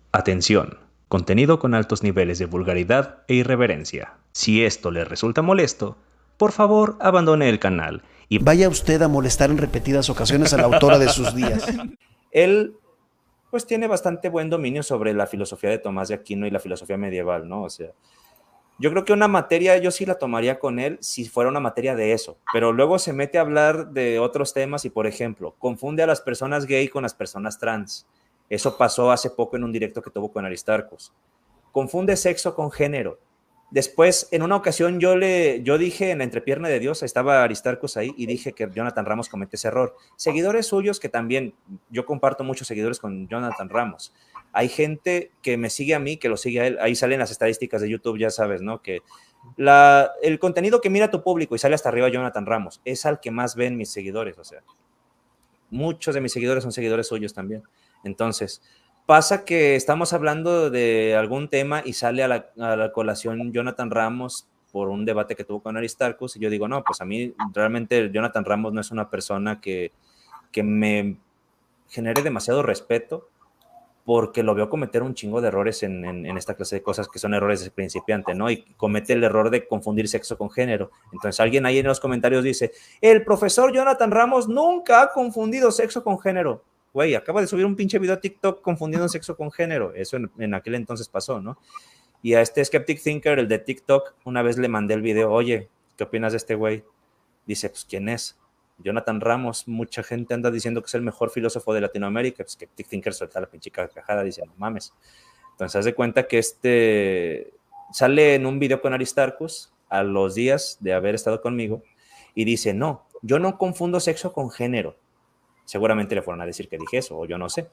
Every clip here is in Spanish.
Atención, contenido con altos niveles de vulgaridad e irreverencia. Si esto le resulta molesto, por favor abandone el canal y vaya usted a molestar en repetidas ocasiones a la autora de sus días. Él, pues, tiene bastante buen dominio sobre la filosofía de Tomás de Aquino y la filosofía medieval, ¿no? O sea, yo creo que una materia yo sí la tomaría con él si fuera una materia de eso, pero luego se mete a hablar de otros temas y, por ejemplo, confunde a las personas gay con las personas trans. Eso pasó hace poco en un directo que tuvo con Aristarcos. Confunde sexo con género. Después, en una ocasión, yo dije en la entrepierna de Dios, estaba Aristarcos ahí, y dije que Jonathan Ramos comete ese error. Seguidores suyos, que también, yo comparto muchos seguidores con Jonathan Ramos. Hay gente que me sigue a mí, que lo sigue a él. Ahí salen las estadísticas de YouTube, ya sabes, ¿no? Que el contenido que mira tu público y sale hasta arriba Jonathan Ramos, es al que más ven mis seguidores, o sea. Muchos de mis seguidores son seguidores suyos también. Entonces, pasa que estamos hablando de algún tema y sale a la colación Jonathan Ramos por un debate que tuvo con Aristarchus, y yo digo, no, pues a mí realmente Jonathan Ramos no es una persona que me genere demasiado respeto, porque lo veo cometer un chingo de errores en esta clase de cosas que son errores de principiante, ¿no? Y comete el error de confundir sexo con género. Entonces alguien ahí en los comentarios dice, el profesor Jonathan Ramos nunca ha confundido sexo con género. Güey, acaba de subir un pinche video a TikTok confundiendo sexo con género. Eso en aquel entonces pasó, ¿no? Y a este Skeptic Thinker, el de TikTok, una vez le mandé el video, oye, ¿qué opinas de este güey? Dice, pues, ¿quién es? Jonathan Ramos. Mucha gente anda diciendo que es el mejor filósofo de Latinoamérica. Pues Skeptic Thinker suelta la pinche carcajada, dice, no mames. Entonces, haz de cuenta que sale en un video con Aristarchus a los días de haber estado conmigo y dice, no, yo no confundo sexo con género. Seguramente le fueron a decir que dije eso, o yo no sé.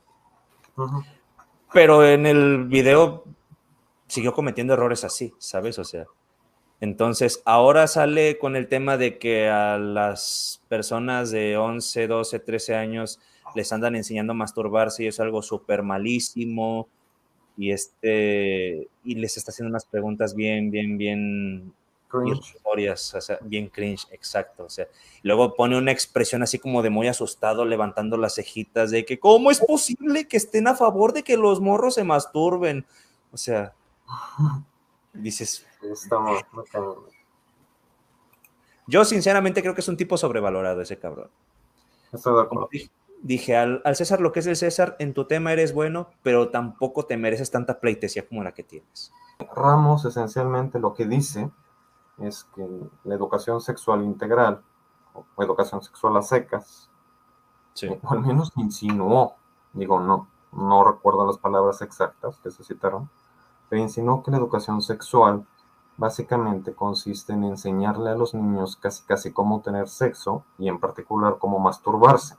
Pero en el video siguió cometiendo errores así, ¿sabes? O sea, entonces ahora sale con el tema de que a las personas de 11, 12, 13 años les andan enseñando a masturbarse y es algo súper malísimo, y les está haciendo unas preguntas bien irrisorias, o sea, bien cringe, exacto, o sea, luego pone una expresión así como de muy asustado, levantando las cejitas, de que ¿cómo es posible que estén a favor de que los morros se masturben? O sea, dices, yo sinceramente creo que es un tipo sobrevalorado ese cabrón. Estoy de acuerdo. Dije, al César lo que es el César, en tu tema eres bueno, pero tampoco te mereces tanta pleitesía como la que tienes. Ramos esencialmente lo que dice es que la educación sexual integral o educación sexual a secas, sí. O al menos insinuó, digo, no recuerdo las palabras exactas que se citaron, pero insinuó que la educación sexual básicamente consiste en enseñarle a los niños casi cómo tener sexo y en particular cómo masturbarse.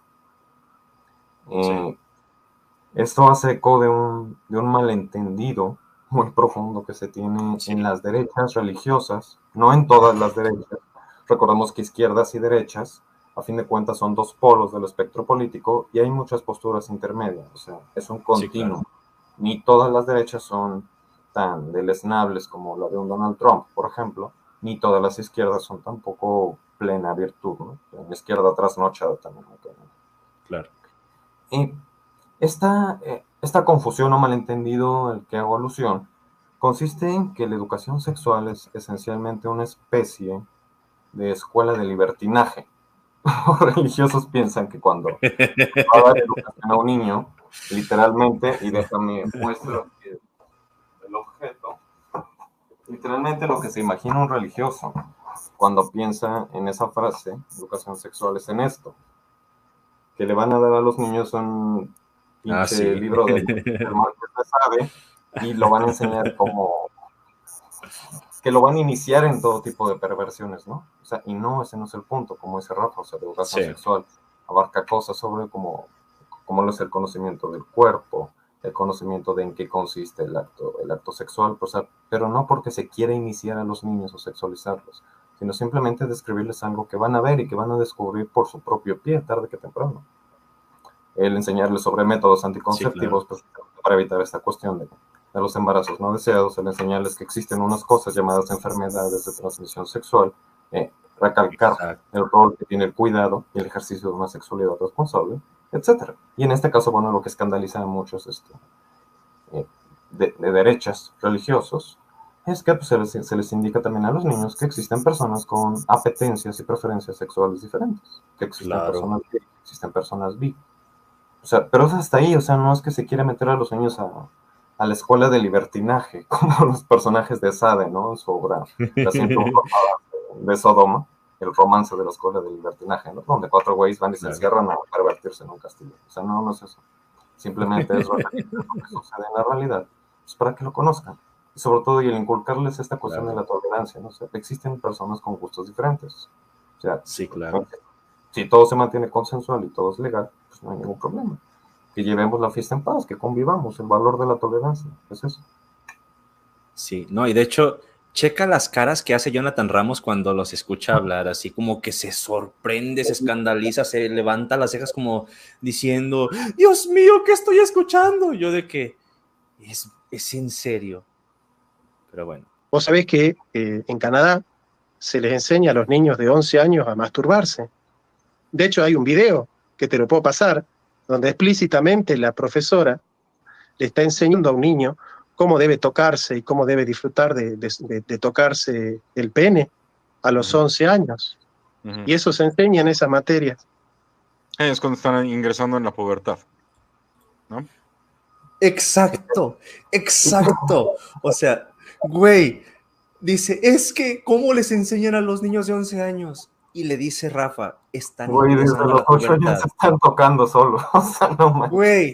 Sí. Esto hace eco de un malentendido muy profundo que se tiene en las derechas religiosas, no en todas las derechas. Recordemos que izquierdas y derechas, a fin de cuentas, son dos polos del espectro político y hay muchas posturas intermedias, o sea, es un continuo. Claro. Ni todas las derechas son tan deleznables como la de un Donald Trump, por ejemplo, ni todas las izquierdas son tampoco plena virtud, ¿no? La izquierda trasnochada también. Claro. Y esta confusión o malentendido al que hago alusión consiste en que la educación sexual es esencialmente una especie de escuela de libertinaje. Los religiosos piensan que cuando va a dar educación a un niño, literalmente, y déjame muestro el objeto, literalmente lo que se imagina un religioso cuando piensa en esa frase, educación sexual, es en esto, que le van a dar a los niños un pinche libro del Marqués de Sade y lo van a enseñar como que lo van a iniciar en todo tipo de perversiones, ¿no? O sea, y no, ese no es el punto, como dice Rafa, o sea, la educación sexual abarca cosas sobre como lo es el conocimiento del cuerpo, el conocimiento de en qué consiste el acto sexual, o sea, pero no porque se quiera iniciar a los niños o sexualizarlos, sino simplemente describirles algo que van a ver y que van a descubrir por su propio pie, tarde que temprano. El enseñarles sobre métodos anticonceptivos, pues, para evitar esta cuestión de los embarazos no deseados, el enseñarles que existen unas cosas llamadas enfermedades de transmisión sexual, recalcar el rol que tiene el cuidado y el ejercicio de una sexualidad responsable, etc. Y en este caso, bueno, lo que escandaliza a muchos de derechas religiosos, es que pues, se les indica también a los niños que existen personas con apetencias y preferencias sexuales diferentes, que existen personas gay, que existen personas bi. O sea, pero es hasta ahí, o sea, no es que se quiera meter a los niños a la escuela de libertinaje, como los personajes de Sade, ¿no? En su obra La siempre de Sodoma, el romance de la escuela de libertinaje, ¿no? Donde 4 güeyes van y se encierran a pervertirse en un castillo. O sea, no es eso. Simplemente es lo que sucede en la realidad, pues para que lo conozcan. Y sobre todo, y el inculcarles esta cuestión de la tolerancia, ¿no? O sea, existen personas con gustos diferentes. O sea, sí, claro. Si todo se mantiene consensual y todo es legal, pues no hay ningún problema. Que llevemos la fiesta en paz, que convivamos, el valor de la tolerancia, es eso. Sí, no, y de hecho, checa las caras que hace Jonathan Ramos cuando los escucha hablar, así como que se sorprende, se escandaliza, se levanta las cejas como diciendo, Dios mío, ¿qué estoy escuchando? Yo de que es en serio. Pero bueno. Vos sabés que en Canadá se les enseña a los niños de 11 años a masturbarse. De hecho, hay un video que te lo puedo pasar, donde explícitamente la profesora le está enseñando a un niño cómo debe tocarse y cómo debe disfrutar de tocarse el pene a los 11 años. Y eso se enseña en esas materias. Es cuando están ingresando en la pubertad, ¿no? Exacto. O sea, güey, dice, es que, ¿cómo les enseñan a los niños de 11 años? Y le dice Rafa, están ingresando a la pubertad. Desde los 8 años se están tocando solo. O sea, no man. Güey,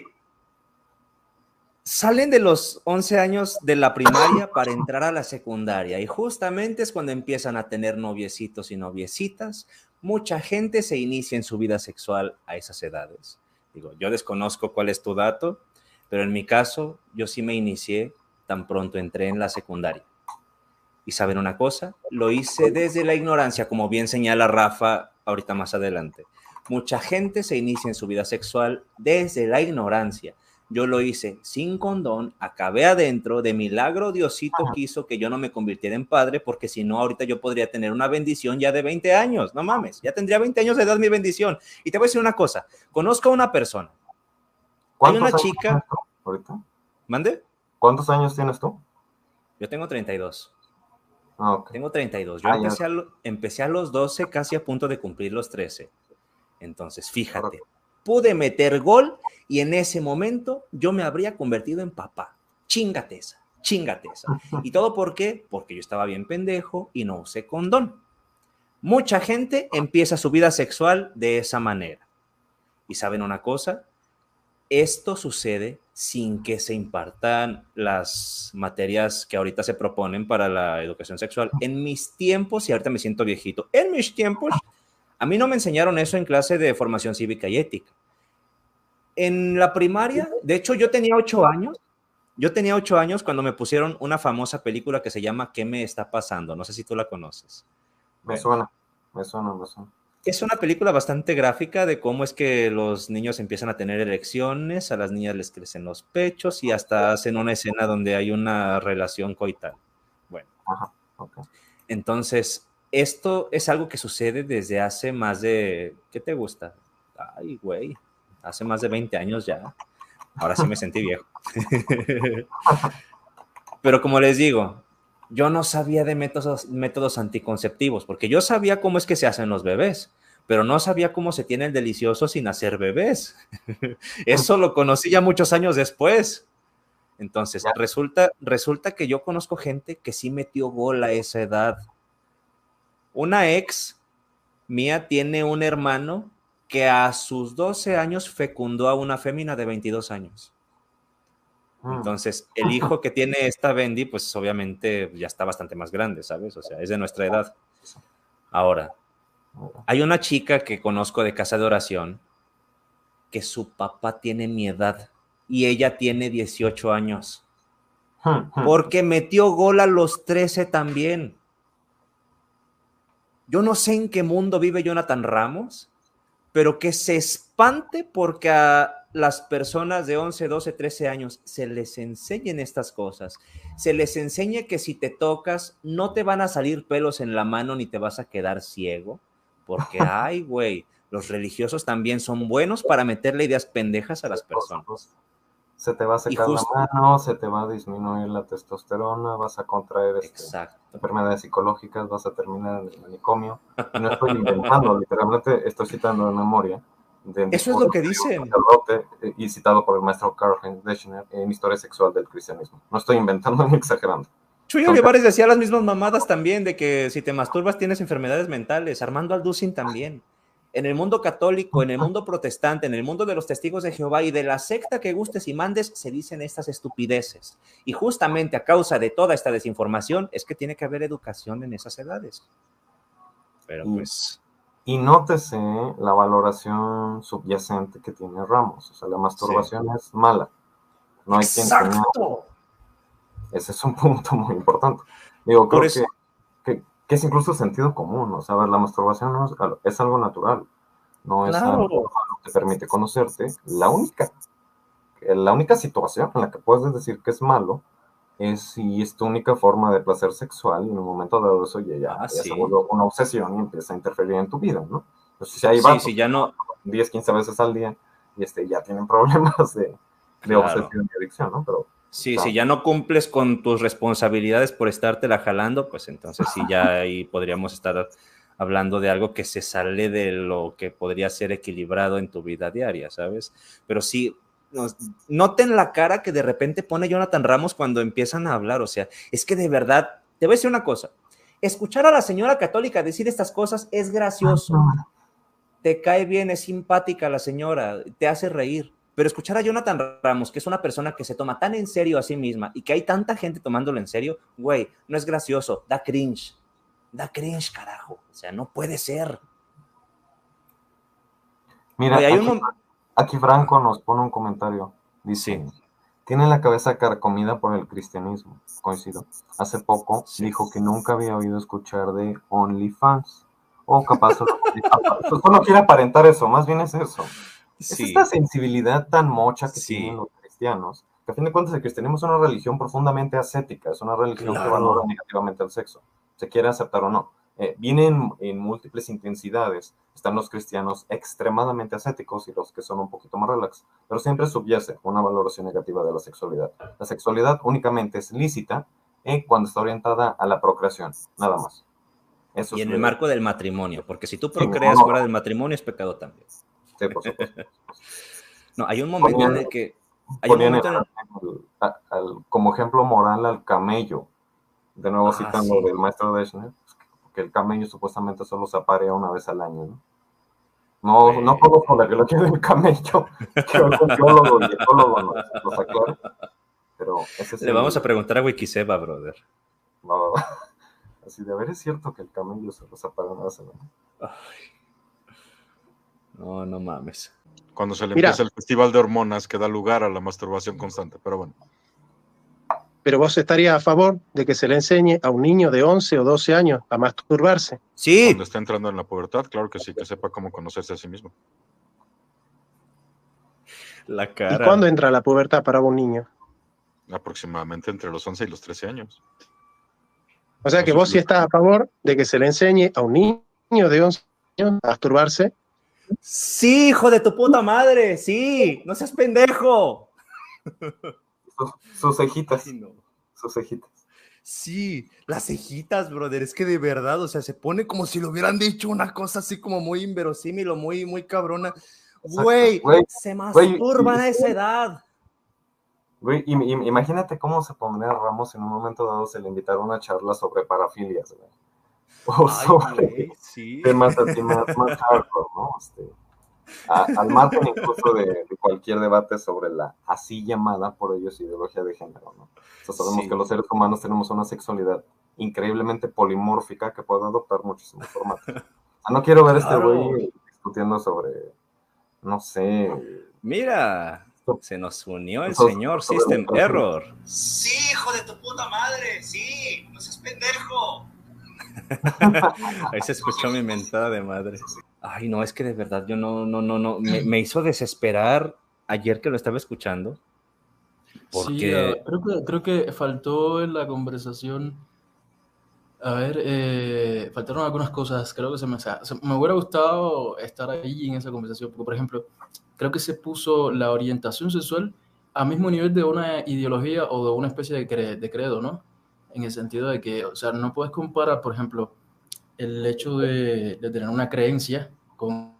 salen de los 11 años de la primaria para entrar a la secundaria y justamente es cuando empiezan a tener noviecitos y noviecitas. Mucha gente se inicia en su vida sexual a esas edades. Digo, yo desconozco cuál es tu dato, pero en mi caso, yo sí me inicié tan pronto entré en la secundaria. Y ¿saben una cosa? Lo hice desde la ignorancia, como bien señala Rafa ahorita más adelante. Mucha gente se inicia en su vida sexual desde la ignorancia. Yo lo hice sin condón, acabé adentro, de milagro Diosito quiso que yo no me convirtiera en padre, porque si no, ahorita yo podría tener una bendición ya de 20 años, no mames, ya tendría 20 años de edad mi bendición. Y te voy a decir una cosa, conozco a una persona, hay una chica... ahorita? ¿Mande? ¿Cuántos años tienes tú? Yo tengo 32. Okay. Tengo 32, yo empecé a los 12, casi a punto de cumplir los 13. Entonces, fíjate, pude meter gol y en ese momento yo me habría convertido en papá. Chíngate esa. ¿Y todo por qué? Porque yo estaba bien pendejo y no usé condón. Mucha gente empieza su vida sexual de esa manera. ¿Y saben una cosa? Esto sucede sin que se impartan las materias que ahorita se proponen para la educación sexual. En mis tiempos, y ahorita me siento viejito, en mis tiempos, a mí no me enseñaron eso en clase de formación cívica y ética. En la primaria, de hecho, yo tenía 8 años. Yo tenía 8 años cuando me pusieron una famosa película que se llama ¿Qué me está pasando? No sé si tú la conoces. Me suena. Es una película bastante gráfica de cómo es que los niños empiezan a tener erecciones, a las niñas les crecen los pechos y hasta hacen una escena donde hay una relación coital. Bueno, entonces, esto es algo que sucede desde hace más de, ¿qué te gusta? Ay, güey, hace más de 20 años ya. Ahora sí me sentí viejo. Pero como les digo, yo no sabía de métodos anticonceptivos, porque yo sabía cómo es que se hacen los bebés, pero no sabía cómo se tiene el delicioso sin hacer bebés. Eso lo conocí ya muchos años después. Entonces, resulta que yo conozco gente que sí metió gol a esa edad. Una ex mía tiene un hermano que a sus 12 años fecundó a una fémina de 22 años. Entonces, el hijo que tiene esta Bendy, pues obviamente ya está bastante más grande, ¿sabes? O sea, es de nuestra edad. Ahora, hay una chica que conozco de casa de oración que su papá tiene mi edad y ella tiene 18 años. Porque metió gol a los 13 también. Yo no sé en qué mundo vive Jonathan Ramos, pero que se espante porque a las personas de 11, 12, 13 años se les enseñen estas cosas. Se les enseñe que si te tocas no te van a salir pelos en la mano ni te vas a quedar ciego. Porque, ay, güey, los religiosos también son buenos para meterle ideas pendejas a las personas. se te va a secar la mano, se te va a disminuir la testosterona, vas a contraer enfermedades psicológicas, vas a terminar en el manicomio. Y no estoy inventando, literalmente estoy citando de memoria. Eso es lo que dicen. Y citado por el maestro Karl Heinz Deschner en Historia Sexual del Cristianismo. No estoy inventando ni exagerando. Chuy Olivares decía las mismas mamadas también, de que si te masturbas tienes enfermedades mentales. Armando Alducin también. En el mundo católico, en el mundo protestante, en el mundo de los testigos de Jehová y de la secta que gustes y mandes, se dicen estas estupideces. Y justamente a causa de toda esta desinformación es que tiene que haber educación en esas edades. Pero pues... Y nótese la valoración subyacente que tiene Ramos. O sea, la masturbación es mala. No hay quien enseñar. Ese es un punto muy importante. Digo, creo que es incluso sentido común, ¿no? O sea, a ver, la masturbación no es algo natural, no es algo que te permite conocerte. La única situación en la que puedes decir que es malo es si es tu única forma de placer sexual y en un momento dado eso ya se vuelve una obsesión y empieza a interferir en tu vida, ¿no? Entonces, si hay vatos ya no 10, 15 veces al día y ya tienen problemas de obsesión y adicción, ¿no? Pero sí, si ya no cumples con tus responsabilidades por estártela jalando, pues entonces sí, ya ahí podríamos estar hablando de algo que se sale de lo que podría ser equilibrado en tu vida diaria, ¿sabes? Pero sí, noten la cara que de repente pone Jonathan Ramos cuando empiezan a hablar, o sea, es que de verdad, te voy a decir una cosa, escuchar a la señora católica decir estas cosas es gracioso, te cae bien, es simpática la señora, te hace reír. Pero escuchar a Jonathan Ramos, que es una persona que se toma tan en serio a sí misma y que hay tanta gente tomándolo en serio, güey, no es gracioso, da cringe, carajo, o sea, no puede ser. Mira, güey, aquí Franco nos pone un comentario, dice, tiene la cabeza carcomida por el cristianismo, coincido. Hace poco dijo que nunca había oído escuchar de OnlyFans, o capaz solo quiere aparentar eso, más bien es eso. Es esta sensibilidad tan mocha que tienen los cristianos, que a fin de cuentas el cristianismo es una religión profundamente ascética, es una religión que valora negativamente el sexo, se quiere aceptar o no. Vienen en múltiples intensidades, están los cristianos extremadamente ascéticos y los que son un poquito más relax, pero siempre subyace una valoración negativa de la sexualidad. La sexualidad únicamente es lícita cuando está orientada a la procreación, nada más. Eso y es en el marco del matrimonio, porque si tú procreas fuera del matrimonio es pecado también. Sí, por supuesto. No, hay un momento en el que... como ejemplo moral al camello, de nuevo citando del maestro Deschner, que el camello supuestamente solo se aparea una vez al año, ¿no? No conozco la biología del camello, que un biólogo y etólogo nos aclara, pero ese es Le vamos a preguntar a Wikiseba, brother. No, así de haber es cierto que el camello solo se aparea una vez al año. No mames. Cuando se le empieza el festival de hormonas que da lugar a la masturbación constante, pero bueno. Pero vos estarías a favor de que se le enseñe a un niño de 11 o 12 años a masturbarse. Sí. Cuando está entrando en la pubertad, claro que sí, que sepa cómo conocerse a sí mismo. La cara. ¿Y cuándo entra la pubertad para un niño? Aproximadamente entre los 11 y los 13 años. O sea que vos sí estás a favor de que se le enseñe a un niño de 11 años a masturbarse. Sí, hijo de tu puta madre, sí, no seas pendejo. Sus cejitas. Sus cejitas. Sí, las cejitas, brother, es que de verdad, o sea, se pone como si le hubieran dicho una cosa así como muy inverosímil o muy cabrona. Güey, se masturban a esa edad. Güey, imagínate cómo se pondría Ramos en un momento dado se le invitara una charla sobre parafilias, güey. O sobre temas así más hardcore, ¿no? Al margen incluso de cualquier debate sobre la así llamada por ellos ideología de género, ¿no? O sea, sabemos que los seres humanos tenemos una sexualidad increíblemente polimórfica que puede adoptar muchísimos formatos. O sea, no quiero ver este güey discutiendo sobre, no sé... Mira, se nos unió el señor System Error. Sí, hijo de tu puta madre, sí, no seas pendejo. Ahí se escuchó mi mentada de madre. Ay, no, es que de verdad yo no. Me hizo desesperar ayer que lo estaba escuchando. Porque... Sí, creo que faltó en la conversación. A ver, faltaron algunas cosas. Creo que me hubiera gustado estar ahí en esa conversación. Porque, por ejemplo, creo que se puso la orientación sexual a mismo nivel de una ideología o de una especie de credo, ¿no? En el sentido de que, o sea, no puedes comparar, por ejemplo, el hecho de tener una creencia con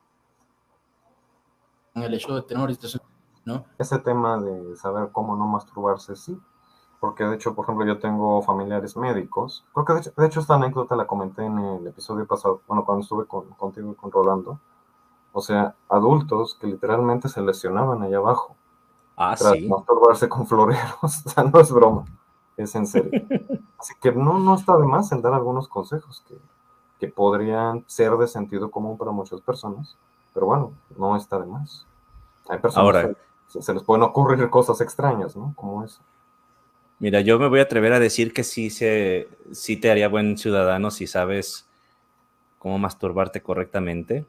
el hecho de tener una orientación, ¿no? Ese tema de saber cómo no masturbarse, sí, porque de hecho, por ejemplo, yo tengo familiares médicos, creo que de hecho esta anécdota la comenté en el episodio pasado, bueno, cuando estuve contigo y con Rolando, o sea, adultos que literalmente se lesionaban allá abajo Ah, tras sí. masturbarse con floreros, o sea, no es broma, es en serio. Así que no está de más el dar algunos consejos que podrían ser de sentido común para muchas personas, pero bueno, no está de más. Hay personas que Ahora, se les pueden ocurrir cosas extrañas, ¿no? Como eso. mira, yo me voy a atrever a decir que sí te haría buen ciudadano si sabes cómo masturbarte correctamente.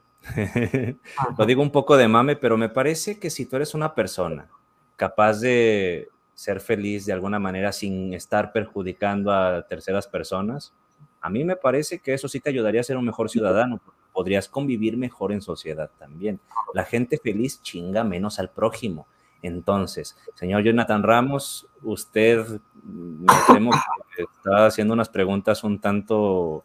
Lo Ajá. digo un poco de mame, pero me parece que si tú eres una persona capaz de ser feliz de alguna manera sin estar perjudicando a terceras personas, a mí me parece que eso sí te ayudaría a ser un mejor ciudadano, porque podrías convivir mejor en sociedad también. La gente feliz chinga menos al prójimo. Entonces, señor Jonathan Ramos, usted me temo que está haciendo unas preguntas un tanto,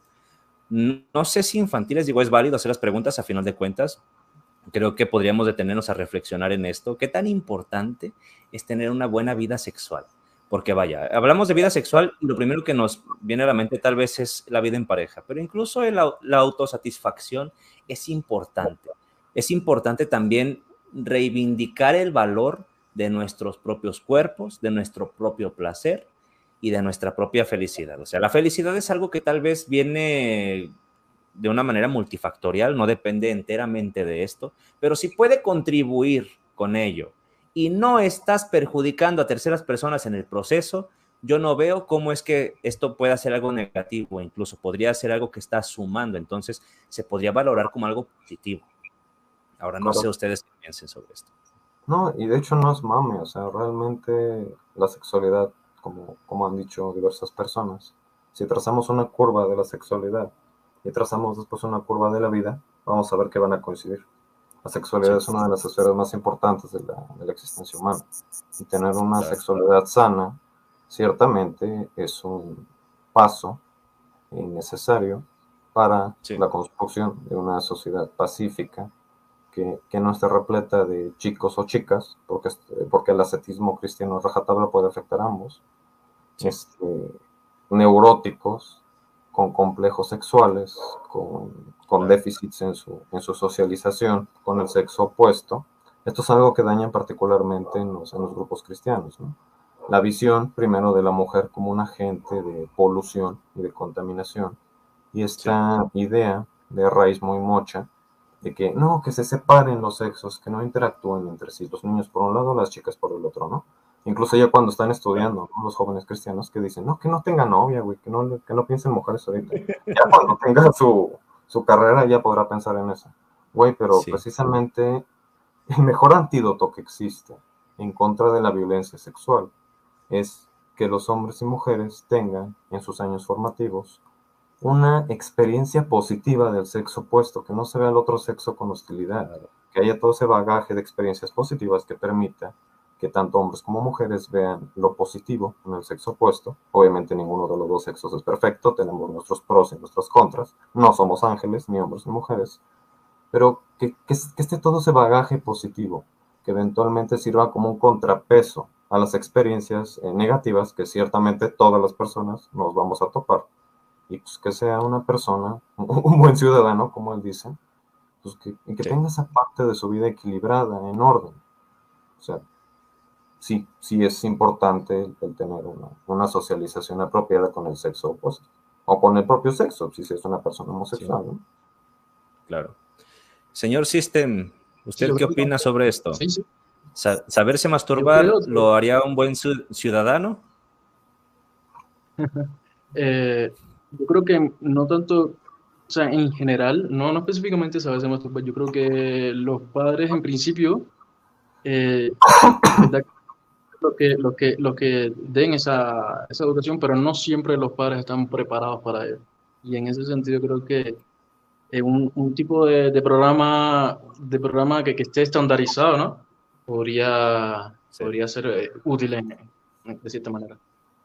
no sé si infantiles, digo, es válido hacer las preguntas a final de cuentas. Creo que podríamos detenernos a reflexionar en esto. ¿Qué tan importante es tener una buena vida sexual? Porque vaya, hablamos de vida sexual y lo primero que nos viene a la mente tal vez es la vida en pareja, pero incluso la autosatisfacción es importante. Es importante también reivindicar el valor de nuestros propios cuerpos, de nuestro propio placer y de nuestra propia felicidad. O sea, la felicidad es algo que tal vez viene de una manera multifactorial, no depende enteramente de esto, pero si puede contribuir con ello y no estás perjudicando a terceras personas en el proceso, yo no veo cómo es que esto pueda ser algo negativo, incluso podría ser algo que está sumando, entonces se podría valorar como algo positivo. Ahora no sé Correcto. ustedes qué piensen sobre esto. No, y de hecho no es mame, o sea, realmente la sexualidad, como han dicho diversas personas, si trazamos una curva de la sexualidad y trazamos después una curva de la vida, vamos a ver que van a coincidir. La sexualidad Sí, es una de las esferas más importantes de la existencia humana. Y tener una claro. sexualidad sana, ciertamente, es un paso necesario para Sí, la construcción de una sociedad pacífica que no esté repleta de chicos o chicas, porque el ascetismo cristiano rajatabla puede afectar a ambos, sí, este, neuróticos, con complejos sexuales, con claro. déficits en su socialización con el sexo opuesto. Esto es algo que daña particularmente en los grupos cristianos, ¿no? La visión, primero, de la mujer como un agente de polución y de contaminación, y Sí, esta idea de raíz muy mocha de que no, que se separen los sexos, que no interactúen entre sí, los niños por un lado, las chicas por el otro, ¿no? Incluso ya cuando están claro. estudiando, ¿no? Los jóvenes cristianos que dicen, no, que no tenga novia, güey, que no piensen en mujeres ahorita. Ya cuando tenga su carrera ya podrá pensar en eso. Güey, pero Sí, precisamente el mejor antídoto que existe en contra de la violencia sexual es que los hombres y mujeres tengan en sus años formativos una experiencia positiva del sexo opuesto, que no se vea al otro sexo con hostilidad, claro. que haya todo ese bagaje de experiencias positivas que permita que tanto hombres como mujeres vean lo positivo en el sexo opuesto. Obviamente ninguno de los dos sexos es perfecto, tenemos nuestros pros y nuestras contras, no somos ángeles, ni hombres ni mujeres, pero que esté todo ese bagaje positivo, que eventualmente sirva como un contrapeso a las experiencias negativas que ciertamente todas las personas nos vamos a topar y pues que sea una persona, un buen ciudadano, como él dice, pues que Sí. tenga esa parte de su vida equilibrada, en orden. O sea, sí es importante el tener una socialización apropiada con el sexo opuesto, o con el propio sexo, si es una persona Sí, homosexual, ¿no? claro. Señor System, Sí, ¿usted yo qué creo que opina sobre esto? sí, sí. ¿Saberse Yo creo masturbar que lo haría un buen ciudadano? Eh, yo creo que no tanto, o sea, en general, no específicamente saberse masturbar, yo creo que los padres en principio, es verdad que lo que den esa educación, pero no siempre los padres están preparados para ello. Y en ese sentido creo que un tipo de programa que esté estandarizado, ¿no? Podría Sí. podría ser útil de cierta manera.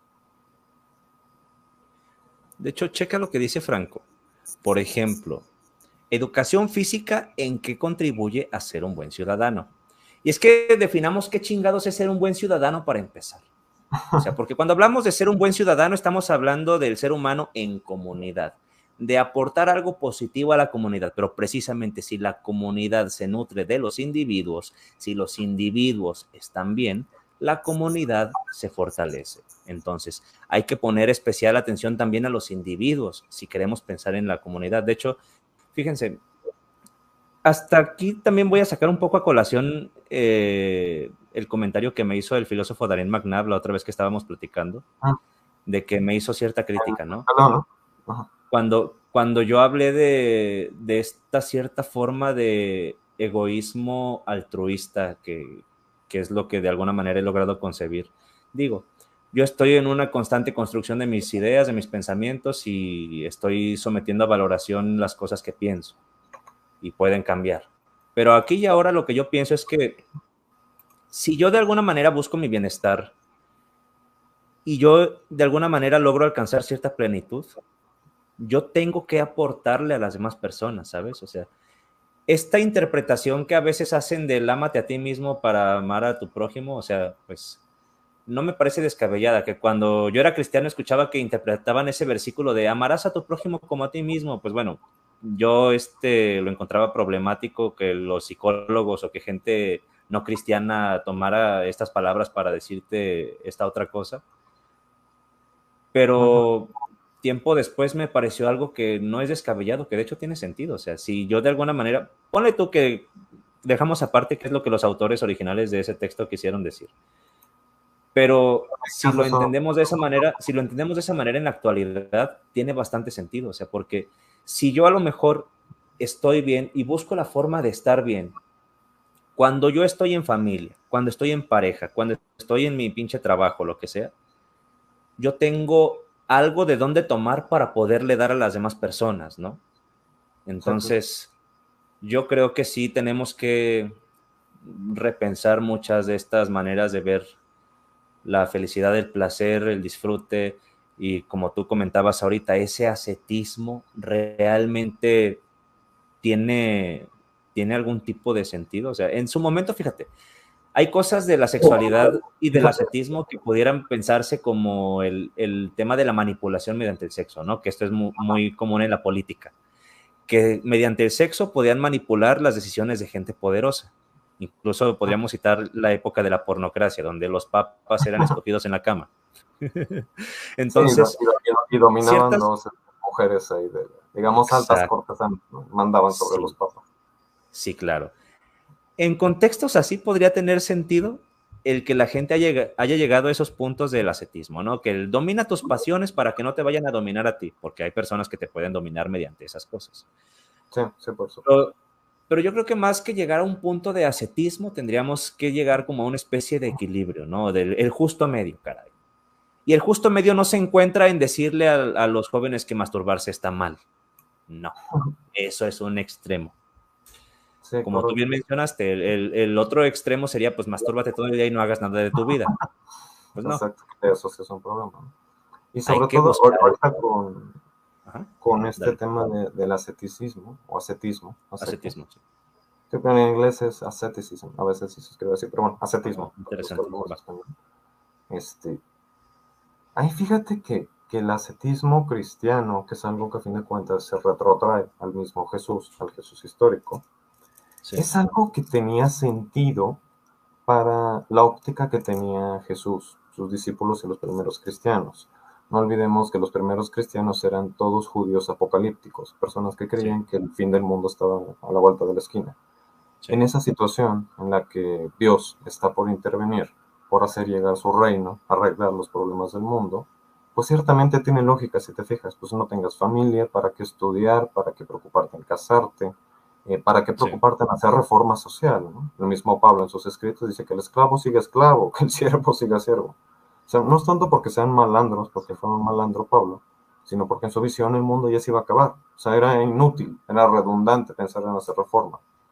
De hecho, checa lo que dice Franco. Por ejemplo, educación física, ¿en qué contribuye a ser un buen ciudadano? Y es que definamos qué chingados es ser un buen ciudadano para empezar. O sea, porque cuando hablamos de ser un buen ciudadano, estamos hablando del ser humano en comunidad, de aportar algo positivo a la comunidad, pero precisamente si la comunidad se nutre de los individuos, si los individuos están bien, la comunidad se fortalece. Entonces, hay que poner especial atención también a los individuos si queremos pensar en la comunidad. De hecho, fíjense, hasta aquí también voy a sacar un poco a colación el comentario que me hizo el filósofo Darren McNabb la otra vez que estábamos platicando, de que me hizo cierta crítica, ¿no? Cuando yo hablé de esta cierta forma de egoísmo altruista, que es lo que de alguna manera he logrado concebir. Digo, yo estoy en una constante construcción de mis ideas, de mis pensamientos, y estoy sometiendo a valoración las cosas que pienso. Y pueden cambiar. Pero aquí y ahora lo que yo pienso es que si yo de alguna manera busco mi bienestar y yo de alguna manera logro alcanzar cierta plenitud, yo tengo que aportarle a las demás personas, ¿sabes? O sea, esta interpretación que a veces hacen del ámate a ti mismo para amar a tu prójimo, o sea, pues no me parece descabellada, que cuando yo era cristiano escuchaba que interpretaban ese versículo de amarás a tu prójimo como a ti mismo. Pues bueno, yo lo encontraba problemático que los psicólogos o que gente no cristiana tomara estas palabras para decirte esta otra cosa. Pero tiempo después me pareció algo que no es descabellado, que de hecho tiene sentido. O sea, si yo de alguna manera, ponle tú que dejamos aparte qué es lo que los autores originales de ese texto quisieron decir. Pero si lo entendemos de esa manera, en la actualidad, tiene bastante sentido. O sea, porque si yo a lo mejor estoy bien y busco la forma de estar bien, cuando yo estoy en familia, cuando estoy en pareja, cuando estoy en mi pinche trabajo, lo que sea, yo tengo algo de dónde tomar para poderle dar a las demás personas, ¿no? Entonces, yo creo que sí tenemos que repensar muchas de estas maneras de ver la felicidad, el placer, el disfrute, y como tú comentabas ahorita, ese ascetismo realmente tiene algún tipo de sentido. O sea, en su momento, fíjate, hay cosas de la sexualidad y del ascetismo que pudieran pensarse como el tema de la manipulación mediante el sexo, ¿no? Que esto es muy común en la política, que mediante el sexo podían manipular las decisiones de gente poderosa. Incluso podríamos citar la época de la pornocracia, donde los papas eran escogidos en la cama. Entonces, y dominaban dos mujeres ahí, digamos, altas cortes, mandaban sobre los papas. Sí, claro. En contextos así podría tener sentido el que la gente haya llegado a esos puntos del ascetismo, ¿no? Que domina tus pasiones para que no te vayan a dominar a ti, porque hay personas que te pueden dominar mediante esas cosas. Sí, por supuesto. Pero yo creo que más que llegar a un punto de ascetismo, tendríamos que llegar como a una especie de equilibrio, ¿no? El justo medio, caray. Y el justo medio no se encuentra en decirle a los jóvenes que masturbarse está mal. No, eso es un extremo. Sí, como tú bien mencionaste, el otro extremo sería, pues, mastúrbate todo el día y no hagas nada de tu vida. Pues no. Exacto, eso sí es un problema, ¿no? Y sobre todo ahorita con este tema del asceticismo, o ascetismo. Ascetismo, sí. Creo que en inglés es asceticism, a veces sí se escribe así, pero bueno, ascetismo. Interesante. Ahí fíjate que el ascetismo cristiano, que es algo que a fin de cuentas se retrotrae al mismo Jesús, al Jesús histórico, sí, es algo que tenía sentido para la óptica que tenía Jesús, sus discípulos y los primeros cristianos. No olvidemos que los primeros cristianos eran todos judíos apocalípticos, personas que creían que el fin del mundo estaba a la vuelta de la esquina. Sí. En esa situación en la que Dios está por intervenir, por hacer llegar su reino, arreglar los problemas del mundo, pues ciertamente tiene lógica si te fijas, pues no tengas familia, para qué estudiar, para qué preocuparte en casarte, para qué preocuparte en hacer reforma social, ¿no? El mismo Pablo en sus escritos dice que el esclavo siga esclavo, que el siervo siga siervo. O sea, no es tanto porque sean malandros, porque fue un malandro Pablo, sino porque en su visión el mundo ya se iba a acabar. O sea, era inútil, era redundante pensar en hacer reforma.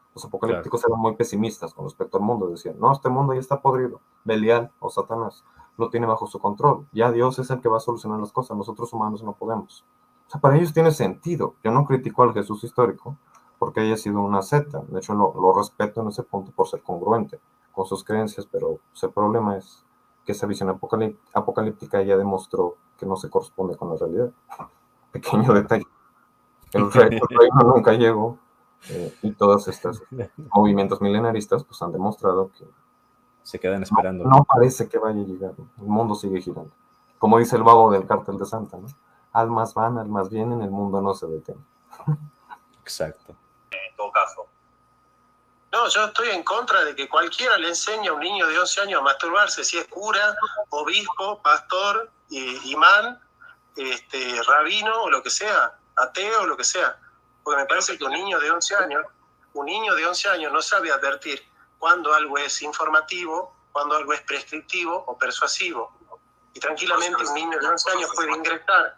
Los apocalípticos eran muy pesimistas con respecto al mundo. Decían, no, este mundo ya está podrido. Belial o Satanás lo tiene bajo su control. Ya Dios es el que va a solucionar las cosas. Nosotros humanos no podemos. O sea, para ellos tiene sentido. Yo no critico al Jesús histórico porque haya sido una secta. De hecho, lo respeto en ese punto por ser congruente con sus creencias, pero pues, el problema es que esa visión apocalíptica ya demostró que no se corresponde con la realidad. Pequeño detalle. El reino nunca llegó, y todos estos movimientos milenaristas pues, han demostrado que se quedan esperando. No parece que vaya a llegar. El mundo sigue girando. Como dice el babo del Cártel de Santa, ¿no? Almas van, almas vienen, el mundo no se detiene. Exacto. En todo caso. No, yo estoy en contra de que cualquiera le enseñe a un niño de 11 años a masturbarse, si es cura, obispo, pastor, imán, rabino o lo que sea, ateo o lo que sea. Porque me parece que un niño de 11 años no sabe advertir cuando algo es informativo, cuando algo es prescriptivo o persuasivo. Y tranquilamente un niño de 11 años puede ingresar.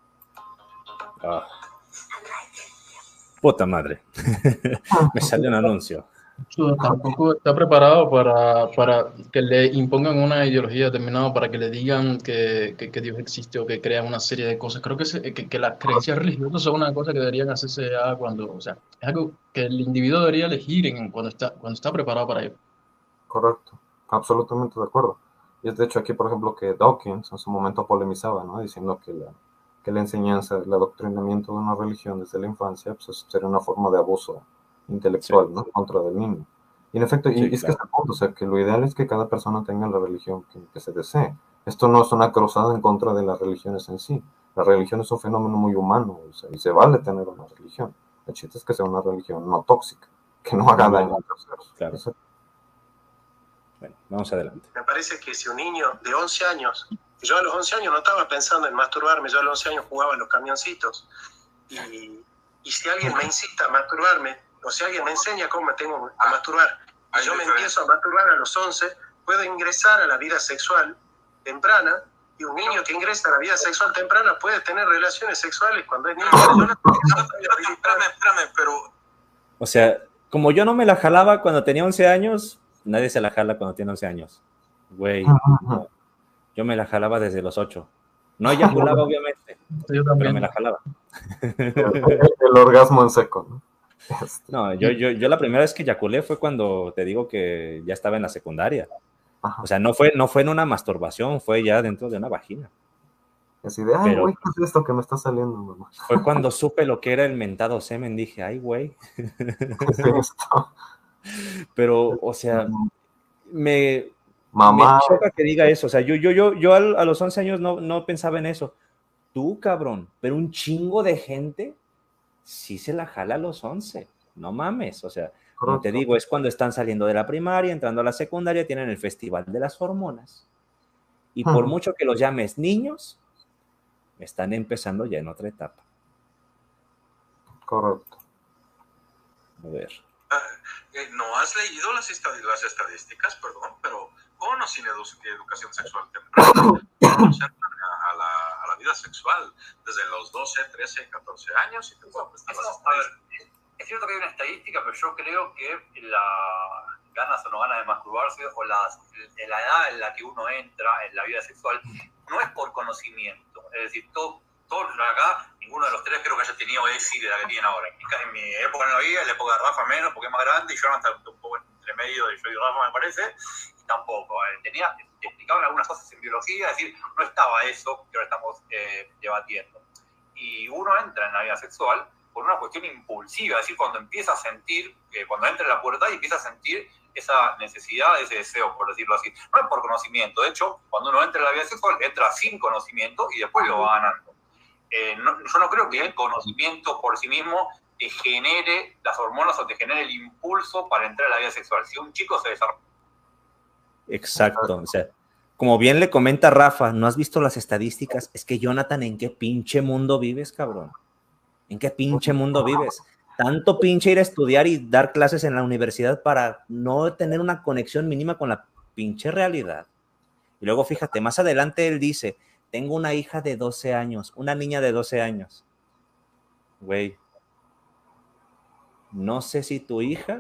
Puta madre. Me salió un anuncio. Tampoco está preparado para que le impongan una ideología determinada, para que le digan que Dios existe o que crean una serie de cosas. Creo que las creencias religiosas son una cosa que deberían hacerse ya cuando, o sea, es algo que el individuo debería elegir cuando está preparado para ello. Correcto, absolutamente de acuerdo. Y es de hecho aquí, por ejemplo, que Dawkins en su momento polemizaba, ¿no? Diciendo que la enseñanza, el adoctrinamiento de una religión desde la infancia pues, sería una forma de abuso intelectual, sí, ¿no? Contra del niño. Y en efecto, sí, es claro. Que es el punto, o sea, que lo ideal es que cada persona tenga la religión que se desee. Esto no es una cruzada en contra de las religiones en sí. La religión es un fenómeno muy humano, o sea, y se vale tener una religión. El chiste es que sea una religión no tóxica, que no haga daño a terceros. Claro. Eso. Bueno, vamos adelante. Me parece que si un niño de 11 años, yo a los 11 años no estaba pensando en masturbarme, yo a los 11 años jugaba en los camioncitos, y si alguien me incita a masturbarme, o si alguien me enseña cómo me tengo que masturbar, y yo me empiezo a masturbar a los 11, puedo ingresar a la vida sexual temprana, y un niño que ingresa a la vida sexual temprana puede tener relaciones sexuales cuando es niño. Espérame, pero... O sea, como yo no me la jalaba cuando tenía 11 años, nadie se la jala cuando tiene 11 años. Güey, no. Yo me la jalaba desde los 8. No eyaculaba, obviamente, pero me la jalaba. El orgasmo en seco, ¿no? No, yo la primera vez que eyaculé fue cuando te digo que ya estaba en la secundaria. Ajá. O sea, no fue en una masturbación, fue ya dentro de una vagina. Así de, ay, güey, ¿qué es esto que me está saliendo, mamá? Fue cuando supe lo que era el mentado semen, dije, ay, güey. ¿Qué es esto? Pero, o sea, me Mamá. choca que diga eso. O sea, yo a los 11 años no pensaba en eso. Tú, cabrón, pero un chingo de gente sí se la jala a los 11. No mames, o sea, como te digo, es cuando están saliendo de la primaria, entrando a la secundaria, tienen el festival de las hormonas. Y por mucho que los llames niños, están empezando ya en otra etapa. Correcto. A ver. ¿No has leído las estadísticas, perdón, pero con o sin educación sexual temprana? A la vida sexual desde los 12, 13, 14 años y te puedo prestar las estadísticas. Es cierto que hay una estadística, pero yo creo que las ganas o no ganas de masturbarse o la edad en la que uno entra en la vida sexual no es por conocimiento. Es decir, todos acá, ninguno de los tres creo que haya tenido ESI de la que tienen ahora. En mi época no había, en la época de Rafa menos, porque es más grande, y yo hasta un poco entre medio de yo y Rafa, me parece, y tampoco. Te explicaban algunas cosas en biología, es decir, no estaba eso que ahora estamos debatiendo. Y uno entra en la vida sexual por una cuestión impulsiva, es decir, cuando empieza a sentir, cuando entra en la pubertad y empieza a sentir esa necesidad, ese deseo, por decirlo así. No es por conocimiento, de hecho, cuando uno entra en la vida sexual, entra sin conocimiento y después lo va ganando. Yo no creo que el conocimiento por sí mismo te genere las hormonas o te genere el impulso para entrar a la vida sexual. Si un chico se desarrolla... Exacto, o sea, como bien le comenta Rafa, ¿no has visto las estadísticas? Es que Jonathan, ¿en qué pinche mundo vives, cabrón? ¿En qué pinche mundo vives? Tanto pinche ir a estudiar y dar clases en la universidad para no tener una conexión mínima con la pinche realidad. Y luego fíjate, más adelante él dice, tengo una hija de 12 años, una niña de 12 años. Güey, no sé si tu hija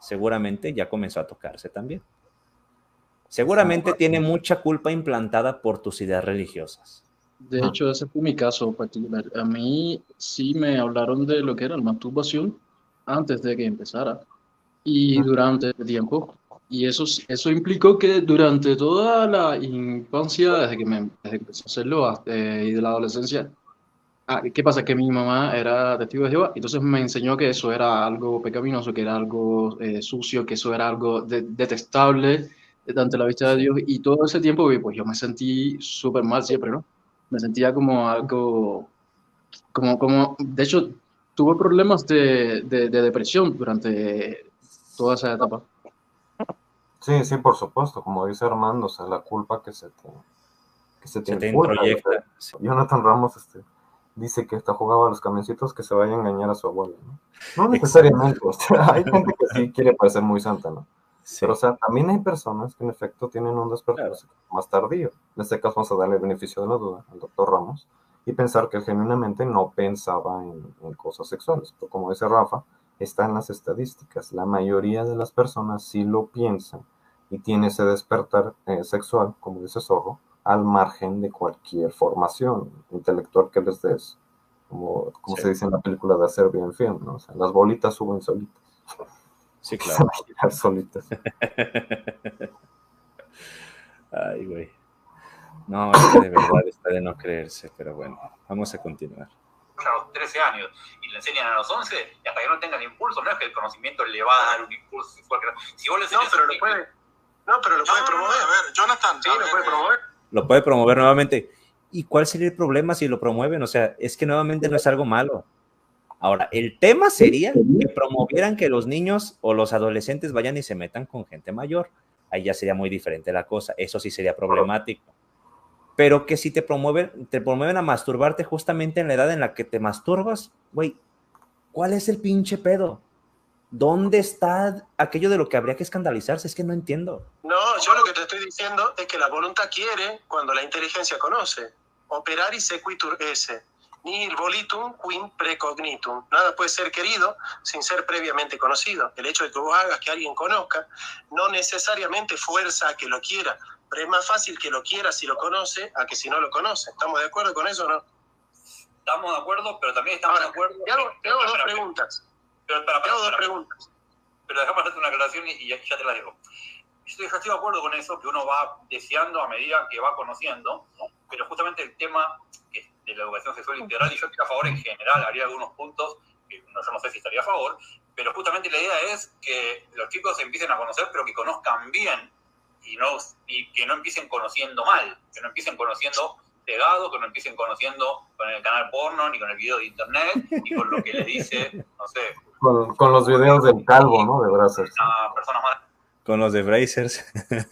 seguramente ya comenzó a tocarse también. Seguramente tiene mucha culpa implantada por tus ideas religiosas. De hecho, ese fue mi caso particular. A mí sí me hablaron de lo que era la masturbación antes de que empezara y durante el tiempo. Y eso implicó que durante toda la infancia, desde que empecé a hacerlo y de la adolescencia, ¿qué pasa? Que mi mamá era testigo de Jehová, entonces me enseñó que eso era algo pecaminoso, que era algo sucio, que eso era algo detestable ante la vista de Dios. Y todo ese tiempo, pues yo me sentí súper mal siempre, ¿no? Me sentía como algo, de hecho, tuve problemas de depresión durante toda esa etapa. Sí, sí, por supuesto, como dice Armando, o sea, la culpa que se te inculca. introyecta. Sí. Jonathan Ramos dice que hasta jugaba a los camioncitos que se vaya a engañar a su abuela, ¿no? No necesariamente, o sea, hay gente que sí quiere parecer muy santa, ¿no? Sí. Pero, o sea, también hay personas que en efecto tienen un despertar más tardío. En este caso vamos a darle el beneficio de la duda al doctor Ramos y pensar que él genuinamente no pensaba en cosas sexuales. Pero como dice Rafa, está en las estadísticas. La mayoría de las personas sí lo piensan y tiene ese despertar sexual, como dice Zorro, al margen de cualquier formación intelectual que les des, como se dice en la película de Hacer Bien Film, ¿no? O sea, las bolitas suben solitas. Sí, claro. Solitas. Ay, güey. No, es que de verdad está de no creerse, pero bueno, vamos a continuar. A los 13 años y le enseñan a los 11 y hasta que no tengan impulso, no es que el conocimiento le va a dar un impulso sexual. Si vos le enseñas pero lo puede promover. A ver, Jonathan, sí, lo puede promover. Lo puede promover nuevamente. ¿Y cuál sería el problema si lo promueven? O sea, es que nuevamente no es algo malo. Ahora, el tema sería que promovieran que los niños o los adolescentes vayan y se metan con gente mayor. Ahí ya sería muy diferente la cosa. Eso sí sería problemático. Pero que si te promueven a masturbarte justamente en la edad en la que te masturbas, güey, ¿cuál es el pinche pedo? ¿Dónde está aquello de lo que habría que escandalizarse? Es que no entiendo. No, yo lo que te estoy diciendo es que la voluntad quiere cuando la inteligencia conoce. Operari sequitur esse. Nihil volitum quin precognitum. Nada puede ser querido sin ser previamente conocido. El hecho de que vos hagas que alguien conozca no necesariamente fuerza a que lo quiera, pero es más fácil que lo quiera si lo conoce a que si no lo conoce. ¿Estamos de acuerdo con eso o no? Estamos de acuerdo, pero también estamos de acuerdo. Te hago dos preguntas. Te hago dos preguntas. Pero déjame hacerte una aclaración y ya te la digo. Yo estoy de acuerdo con eso, que uno va deseando a medida que va conociendo, pero justamente el tema de la educación sexual integral, y yo estoy a favor en general, haría algunos puntos que yo no sé si estaría a favor, pero justamente la idea es que los chicos se empiecen a conocer, pero que conozcan bien y que no empiecen conociendo mal, que no empiecen conociendo pegado, que no empiecen conociendo con el canal porno, ni con el video de internet, ni con lo que les dice, no sé. Con los videos del calvo, ¿no? De Brazzers. Personas más. Con los de Brazers.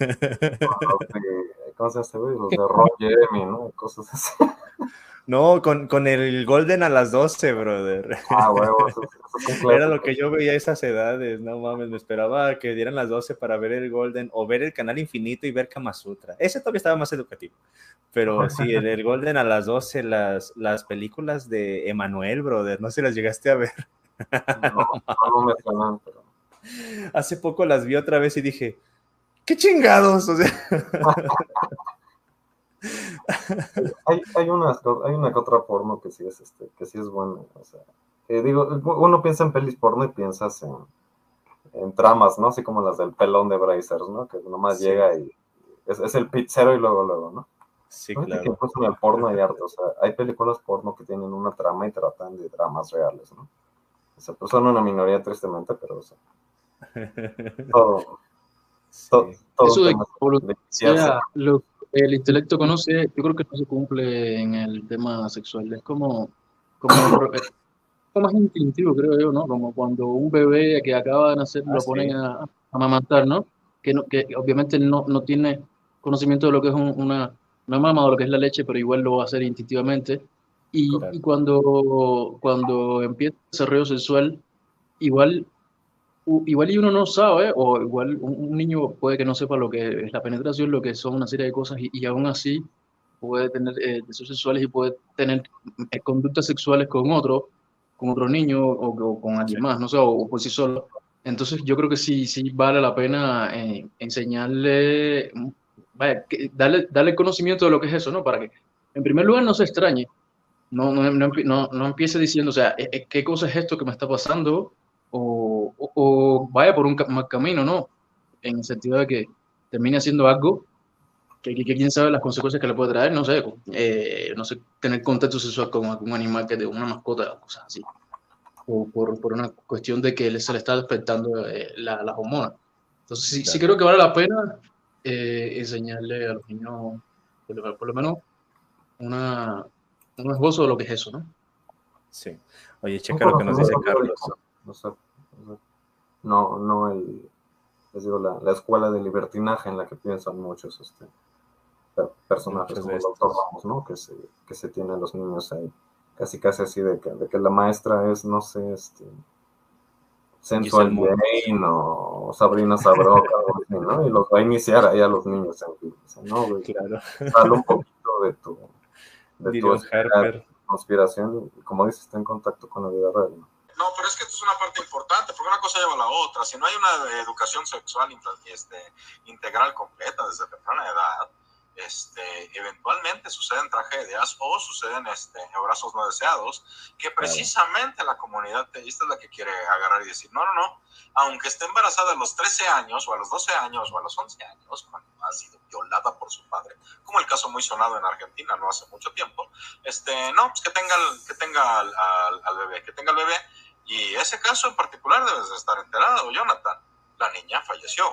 ¿Cómo se hace, güey? Los de Ron Jeremy, ¿no? Cosas así. No, con el Golden a las 12, brother. Huevo. Era lo que yo veía a esas edades, no mames, me esperaba que dieran las 12 para ver el Golden o ver el canal Infinito y ver Kama Sutra. Ese todavía estaba más educativo. Pero sí, el Golden a las 12, las películas de Emanuel, brother, no sé si las llegaste a ver. No me suenan, pero... Hace poco las vi otra vez y dije, ¡qué chingados! O sea... hay una que otra porno que sí es buena, o sea, digo, uno piensa en pelis porno y piensas en tramas, ¿no? Así como las del pelón de Brazers, ¿no? Que nomás llega y es el pizzero y luego, ¿no? Sí, claro. claro. Que incluso en el porno hay arte, o sea, hay películas porno que tienen una trama y tratan de dramas reales, ¿no? O sea, pues son una minoría tristemente, pero, o sea, todo eso de el intelecto conoce, yo creo que no se cumple en el tema sexual. Es como más instintivo, creo yo, ¿no? Como cuando un bebé que acaba de nacer lo ponen a amamantar, ¿no? Que obviamente no tiene conocimiento de lo que es una mama o lo que es la leche, pero igual lo va a hacer instintivamente. Y cuando empieza el desarrollo sexual, igual y uno no sabe, o igual un niño puede que no sepa lo que es la penetración, lo que son una serie de cosas, y aún así puede tener deseos sexuales y puede tener conductas sexuales con otro niño o con alguien más, no sé, o por sí solo. Entonces yo creo que sí vale la pena enseñarle, vaya, darle conocimiento de lo que es eso, ¿no? Para que, en primer lugar, no se extrañe, no empiece diciendo, o sea, ¿qué cosa es esto que me está pasando? O vaya por un mal camino, ¿no? En el sentido de que termine haciendo algo que quién sabe las consecuencias que le puede traer, no sé, tener contacto sexual con algún animal que de una mascota o cosas así. O por una cuestión de que se le está despertando las hormonas. Entonces sí Claro. creo que vale la pena enseñarle a los niños, por lo menos, un esbozo de lo que es eso, ¿no? Sí. Oye, Un checa lo que nos dice conocimiento Carlos. teórico. No les digo, la escuela de libertinaje en la que piensan muchos personajes Muchos como de el doctor estos. Ramos, ¿no? Que se tienen los niños ahí. Casi así de que la maestra es, no sé, Giselle Sensual Mon. Jane o Sabrina Sabroca, algo así, ¿no? Y los va a iniciar ahí a los niños en fin. Dice, no, güey, Claro. sale un poquito de tu Dylan esfera de Harper. conspiración y como dices, está en contacto con la vida real, ¿no? No, pero es que esto es una parte importante, porque una cosa lleva a la otra. Si no hay una educación sexual integral completa desde temprana edad, eventualmente suceden tragedias o suceden embarazos no deseados, que precisamente la comunidad teísta es la que quiere agarrar y decir, no, aunque esté embarazada a los 13 años, o a los 12 años, o a los 11 años, cuando ha sido violada por su padre, como el caso muy sonado en Argentina no hace mucho tiempo, no, pues que tenga al bebé, que tenga el bebé. Y ese caso en particular debes de estar enterado, Jonathan. La niña falleció.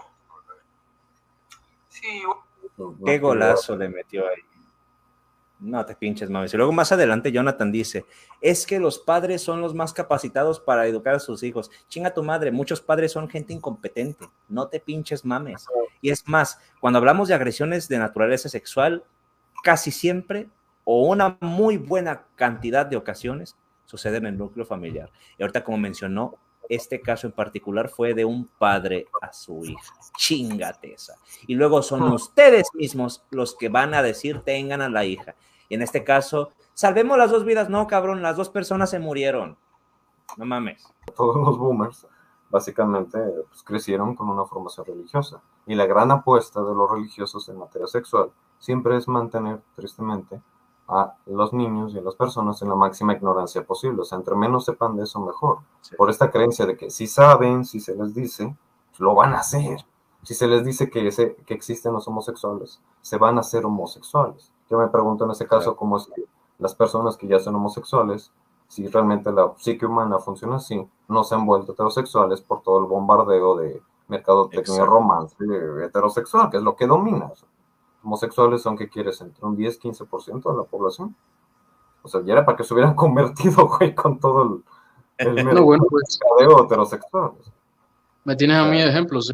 Sí. Qué golazo le metió ahí. No te pinches, mames. Y luego más adelante Jonathan dice, es que los padres son los más capacitados para educar a sus hijos. Chinga tu madre, muchos padres son gente incompetente. No te pinches, mames. Y es más, cuando hablamos de agresiones de naturaleza sexual, casi siempre, o una muy buena cantidad de ocasiones, sucede en el núcleo familiar. Y ahorita, como mencionó, este caso en particular fue de un padre a su hija. Chingate esa. Y luego son ustedes mismos los que van a decir tengan a la hija. Y en este caso, salvemos las dos vidas. No, cabrón, las dos personas se murieron. No mames. Todos los boomers básicamente pues, crecieron con una formación religiosa. Y la gran apuesta de los religiosos en materia sexual siempre es mantener, tristemente, a los niños y a las personas en la máxima ignorancia posible. O sea, entre menos sepan de eso, mejor. Sí. Por esta creencia de que si saben, si se les dice, pues lo van a hacer. Si se les dice que existen los homosexuales, se van a hacer homosexuales. Yo me pregunto en ese caso cómo es que las personas que ya son homosexuales, si realmente la psique humana funciona así, no se han vuelto heterosexuales por todo el bombardeo de mercadotecnia romance heterosexual, que es lo que domina. Homosexuales son, ¿qué quieres? Entre un 10-15% de la población. O sea, ya era para que se hubieran convertido, güey, con todo el mercadeo bueno, pues, heterosexual. Me tienes a mí ejemplos.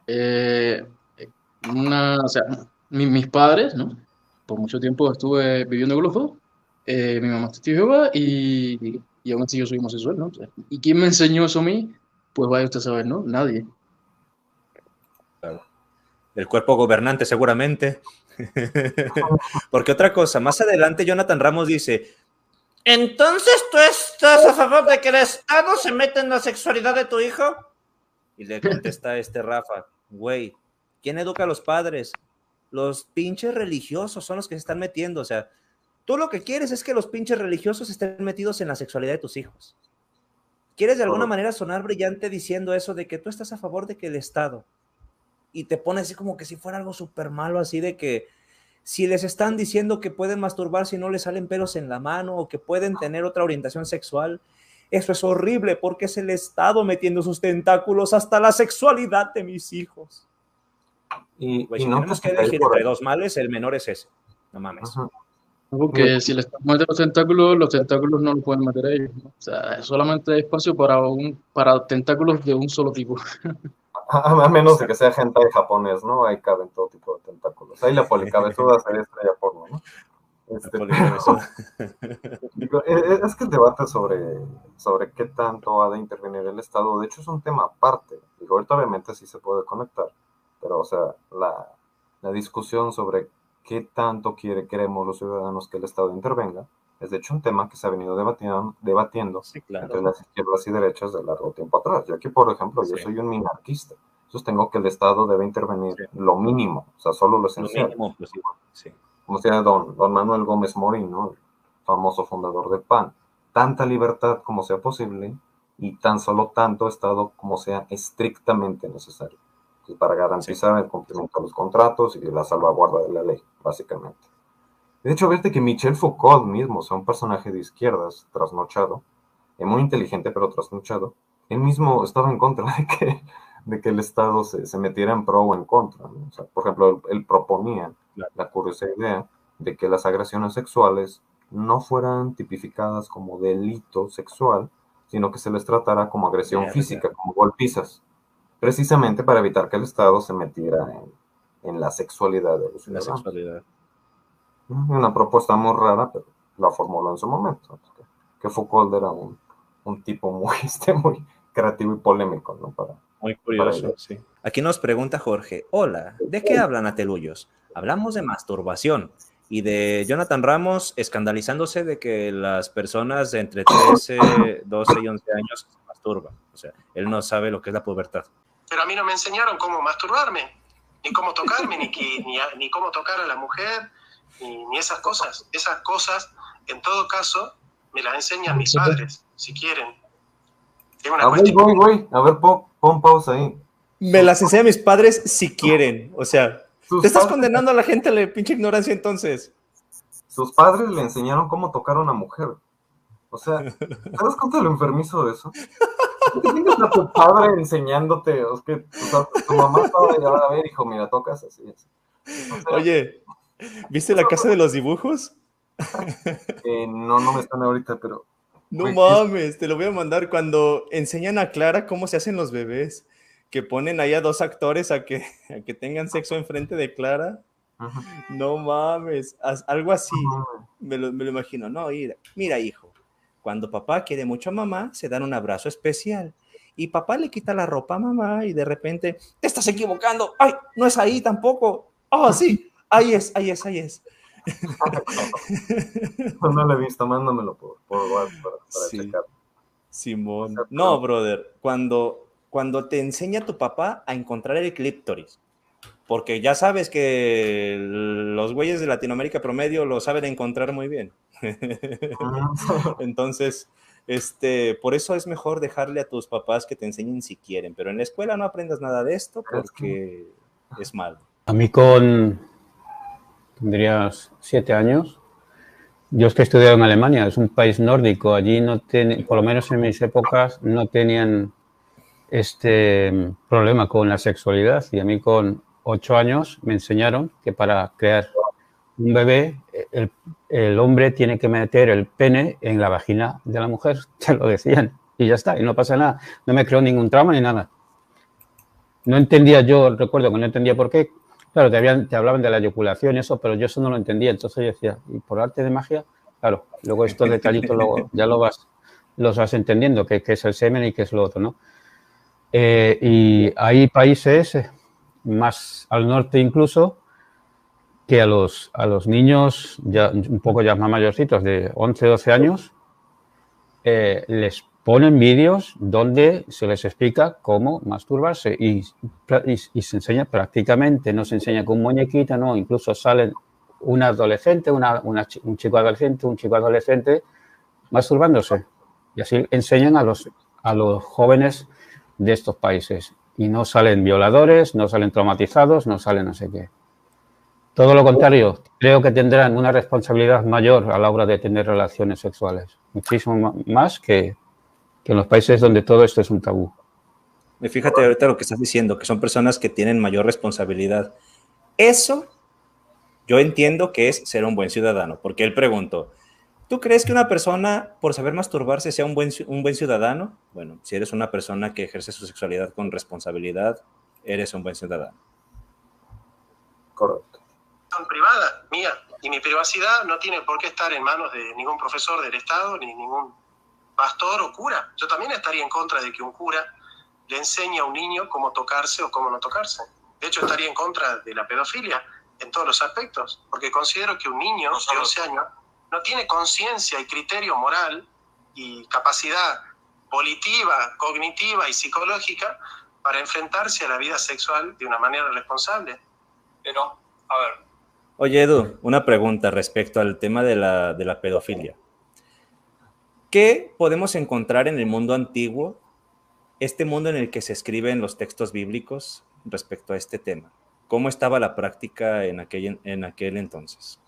O sea, mis padres, ¿no? Por mucho tiempo estuve viviendo con los dos. Mi mamá es testigo de Jehová y aún así yo soy homosexual, ¿no? O sea, ¿y quién me enseñó eso a mí? Pues vaya usted a saber, ¿no? Nadie. Claro. El cuerpo gobernante seguramente. Porque otra cosa, más adelante Jonathan Ramos dice, ¿entonces tú estás a favor de que el Estado se meta en la sexualidad de tu hijo? Y le contesta Rafa, güey, ¿quién educa a los padres? Los pinches religiosos son los que se están metiendo. O sea, tú lo que quieres es que los pinches religiosos estén metidos en la sexualidad de tus hijos. ¿Quieres de alguna manera sonar brillante diciendo eso de que tú estás a favor de que el Estado? Y te pone así como que si fuera algo súper malo, así de que si les están diciendo que pueden masturbarse y no les salen pelos en la mano o que pueden tener otra orientación sexual, eso es horrible porque es el Estado metiendo sus tentáculos hasta la sexualidad de mis hijos. Y si no tenemos que elegir entre dos males, el menor es ese. No mames. Porque si le están metiendo los tentáculos no lo pueden meter a ellos, ¿no? O sea, solamente hay espacio para tentáculos de un solo tipo. A menos de que sea hentai japonés, ¿no? Ahí caben todo tipo de tentáculos. Ahí la policabezuda sería estrella porno, ¿no? Es que el debate sobre qué tanto ha de intervenir el Estado, de hecho, es un tema aparte. Digo, ahorita obviamente sí se puede conectar, pero, o sea, la discusión sobre qué tanto queremos los ciudadanos que el Estado intervenga Es de hecho un tema que se ha venido debatiendo Sí, claro. entre las izquierdas y derechas de largo tiempo atrás. Yo aquí, por ejemplo, yo Sí. soy un minarquista. Sostengo que el Estado debe intervenir Sí. lo mínimo, o sea, solo lo Lo esencial. mínimo posible. Sí. Como decía don Manuel Gómez Morín, ¿no? El famoso fundador del PAN. Tanta libertad como sea posible y tan solo tanto Estado como sea estrictamente necesario. Para garantizar el cumplimiento de los contratos y la salvaguarda de la ley, básicamente. De hecho, viste que Michel Foucault mismo, o sea, un personaje de izquierdas, trasnochado, muy inteligente pero trasnochado, él mismo estaba en contra de que el Estado se metiera en pro o en contra, ¿no? O sea, por ejemplo, él proponía la curiosa idea de que las agresiones sexuales no fueran tipificadas como delito sexual, sino que se les tratara como agresión Verga. física, como golpizas, precisamente para evitar que el Estado se metiera en la sexualidad de los La ciudadanos. sexualidad. Una propuesta muy rara, pero la formuló en su momento. Que Foucault era un tipo muy, muy creativo y polémico, ¿no? Muy curioso, sí. Aquí nos pregunta Jorge, hola, ¿de qué hablan ateluyos? Hablamos de masturbación y de Jonathan Ramos escandalizándose de que las personas de entre 13, 12 y 11 años se masturban. O sea, él no sabe lo que es la pubertad. Pero a mí no me enseñaron cómo masturbarme, ni cómo tocarme, ni cómo tocar a la mujer, ni esas cosas. Esas cosas, en todo caso, me las enseñan mis padres, si quieren. Es una cuestión. Voy. A ver, pon pausa ahí. Me las enseñan mis padres si quieren. O sea, Sus te estás padres- condenando a la gente a la pinche ignorancia entonces. Sus padres le enseñaron cómo tocar a una mujer. O sea, ¿te das cuenta de lo enfermizo de eso? ¿Tú tienes a tu padre enseñándote? O sea, tu mamá estaba de, a ver, hijo, mira, tocas así. O sea, Oye, ¿viste La Casa de los Dibujos? no me están ahorita, pero... No güey, mames, te lo voy a mandar cuando enseñan a Clara cómo se hacen los bebés, que ponen ahí a dos actores a que tengan sexo enfrente de Clara. Ujú. No mames, algo así, Ujú. me lo imagino. No, mira, hijo, cuando papá quiere mucho a mamá, se dan un abrazo especial. Y papá le quita la ropa a mamá y de repente, te estás equivocando. ¡Ay, no es ahí tampoco! ¡Oh, sí! Ahí es. No lo he visto, mándamelo por WhatsApp para Sí. checar. Simón. O sea, No, brother, cuando te enseña tu papá a encontrar el clítoris, porque ya sabes que los güeyes de Latinoamérica promedio lo saben encontrar muy bien. Entonces, por eso es mejor dejarle a tus papás que te enseñen si quieren, pero en la escuela no aprendas nada de esto porque es malo. A mí tendrías 7 años. Yo es que he estudiado en Alemania, es un país nórdico. Allí no por lo menos en mis épocas, no tenían este problema con la sexualidad. Y a mí con 8 años me enseñaron que para crear un bebé, el hombre tiene que meter el pene en la vagina de la mujer. Te lo decían. Y ya está, y no pasa nada. No me creó ningún trauma ni nada. No entendía, yo recuerdo que no entendía por qué. Claro, te hablaban de la eyaculación y eso, pero yo eso no lo entendía. Entonces yo decía, ¿y por arte de magia? Claro, luego estos detallitos ya los vas entendiendo, qué es el semen y qué es lo otro, ¿no? Y hay países, más al norte incluso, que a los niños ya un poco ya más mayorcitos, de 11, 12 años, les ponen vídeos donde se les explica cómo masturbarse y se enseña prácticamente, no se enseña con muñequita, no, incluso salen un adolescente, un chico adolescente masturbándose y así enseñan a los jóvenes de estos países y no salen violadores, no salen traumatizados, no salen no sé qué. Todo lo contrario, creo que tendrán una responsabilidad mayor a la hora de tener relaciones sexuales, muchísimo más que en los países donde todo esto es un tabú. Fíjate ahorita lo que estás diciendo, que son personas que tienen mayor responsabilidad. Eso yo entiendo que es ser un buen ciudadano, porque él preguntó, ¿tú crees que una persona por saber masturbarse sea un buen ciudadano? Bueno, si eres una persona que ejerce su sexualidad con responsabilidad, eres un buen ciudadano. Correcto. Privada, mía, y mi privacidad no tiene por qué estar en manos de ningún profesor del Estado ni ningún pastor o cura. Yo también estaría en contra de que un cura le enseñe a un niño cómo tocarse o cómo no tocarse. De hecho, estaría en contra de la pedofilia en todos los aspectos, porque considero que un niño de 11 años no tiene conciencia y criterio moral y capacidad volitiva, cognitiva y psicológica para enfrentarse a la vida sexual de una manera responsable. Pero, a ver. Oye, Edu, una pregunta respecto al tema de la pedofilia. ¿Qué podemos encontrar en el mundo antiguo, este mundo en el que se escriben los textos bíblicos respecto a este tema? ¿Cómo estaba la práctica en aquel entonces?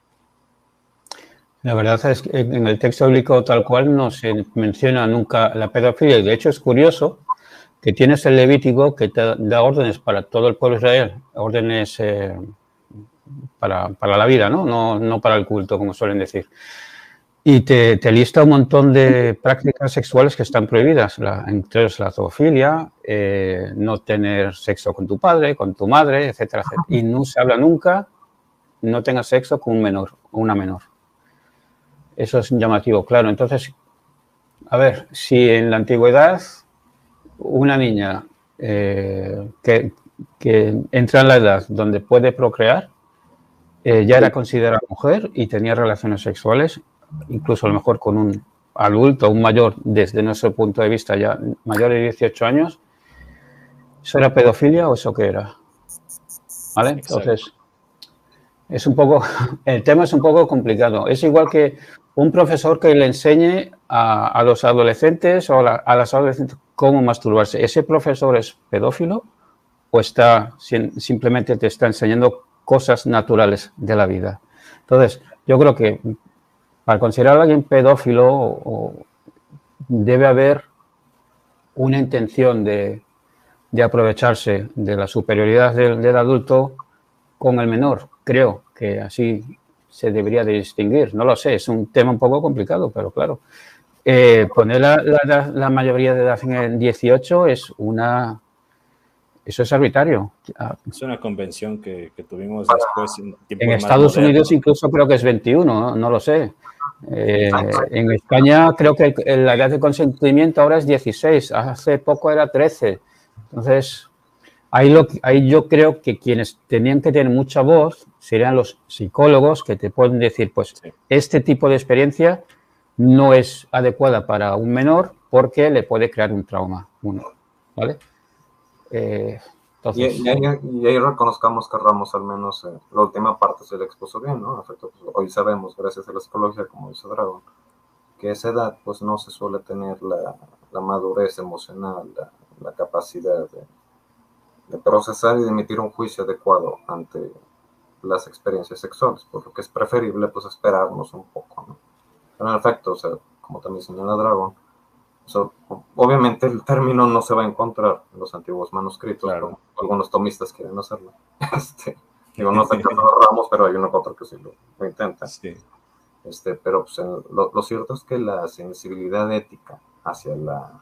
La verdad es que en el texto bíblico tal cual no se menciona nunca la pedofilia. Y de hecho es curioso que tienes el Levítico que te da órdenes para todo el pueblo de Israel, órdenes para la vida, ¿no? No para el culto, como suelen decir. Y te lista un montón de prácticas sexuales que están prohibidas, entre ellos la zoofilia, no tener sexo con tu padre, con tu madre, etcétera, etcétera. Y no se habla nunca, no tengas sexo con un menor o una menor. Eso es llamativo, claro. Entonces, a ver, si en la antigüedad una niña que entra en la edad donde puede procrear, ya era considerada mujer y tenía relaciones sexuales, incluso a lo mejor con un adulto, un mayor, desde nuestro punto de vista ya mayor de 18 años, ¿eso era pedofilia o eso qué era? ¿Vale? Entonces, es un poco, el tema es un poco complicado. Es igual que un profesor que le enseñe a los adolescentes o a las adolescentes cómo masturbarse. ¿Ese profesor es pedófilo o simplemente te está enseñando cosas naturales de la vida? Entonces, yo creo que para considerar a alguien pedófilo debe haber una intención de aprovecharse de la superioridad del adulto con el menor. Creo que así se debería de distinguir. No lo sé, es un tema un poco complicado, pero claro. Poner la mayoría de edad en 18 eso es arbitrario. Es una convención que tuvimos después. En Estados Unidos incluso creo que es 21, no lo sé. En España creo que la edad de consentimiento ahora es 16, hace poco era 13. Entonces, ahí yo creo que quienes tenían que tener mucha voz serían los psicólogos que te pueden decir, pues, sí, este tipo de experiencia no es adecuada para un menor porque le puede crear un trauma, ¿vale? Entonces, y ahí reconozcamos que Ramos, al menos la última parte se le expuso bien, ¿no? En efecto, pues, hoy sabemos, gracias a la psicología, como dice Dragon, que a esa edad pues no se suele tener la madurez emocional, la capacidad de procesar y de emitir un juicio adecuado ante las experiencias sexuales, por lo que es preferible pues esperarnos un poco, ¿no? Pero en efecto, o sea, como también señala Dragon, obviamente el término no se va a encontrar en los antiguos manuscritos, claro, como algunos tomistas quieren hacerlo. Digo, no sé qué Ramos, pero hay uno que otro que sí lo intenta. Sí. Pero pues, lo cierto es que la sensibilidad ética hacia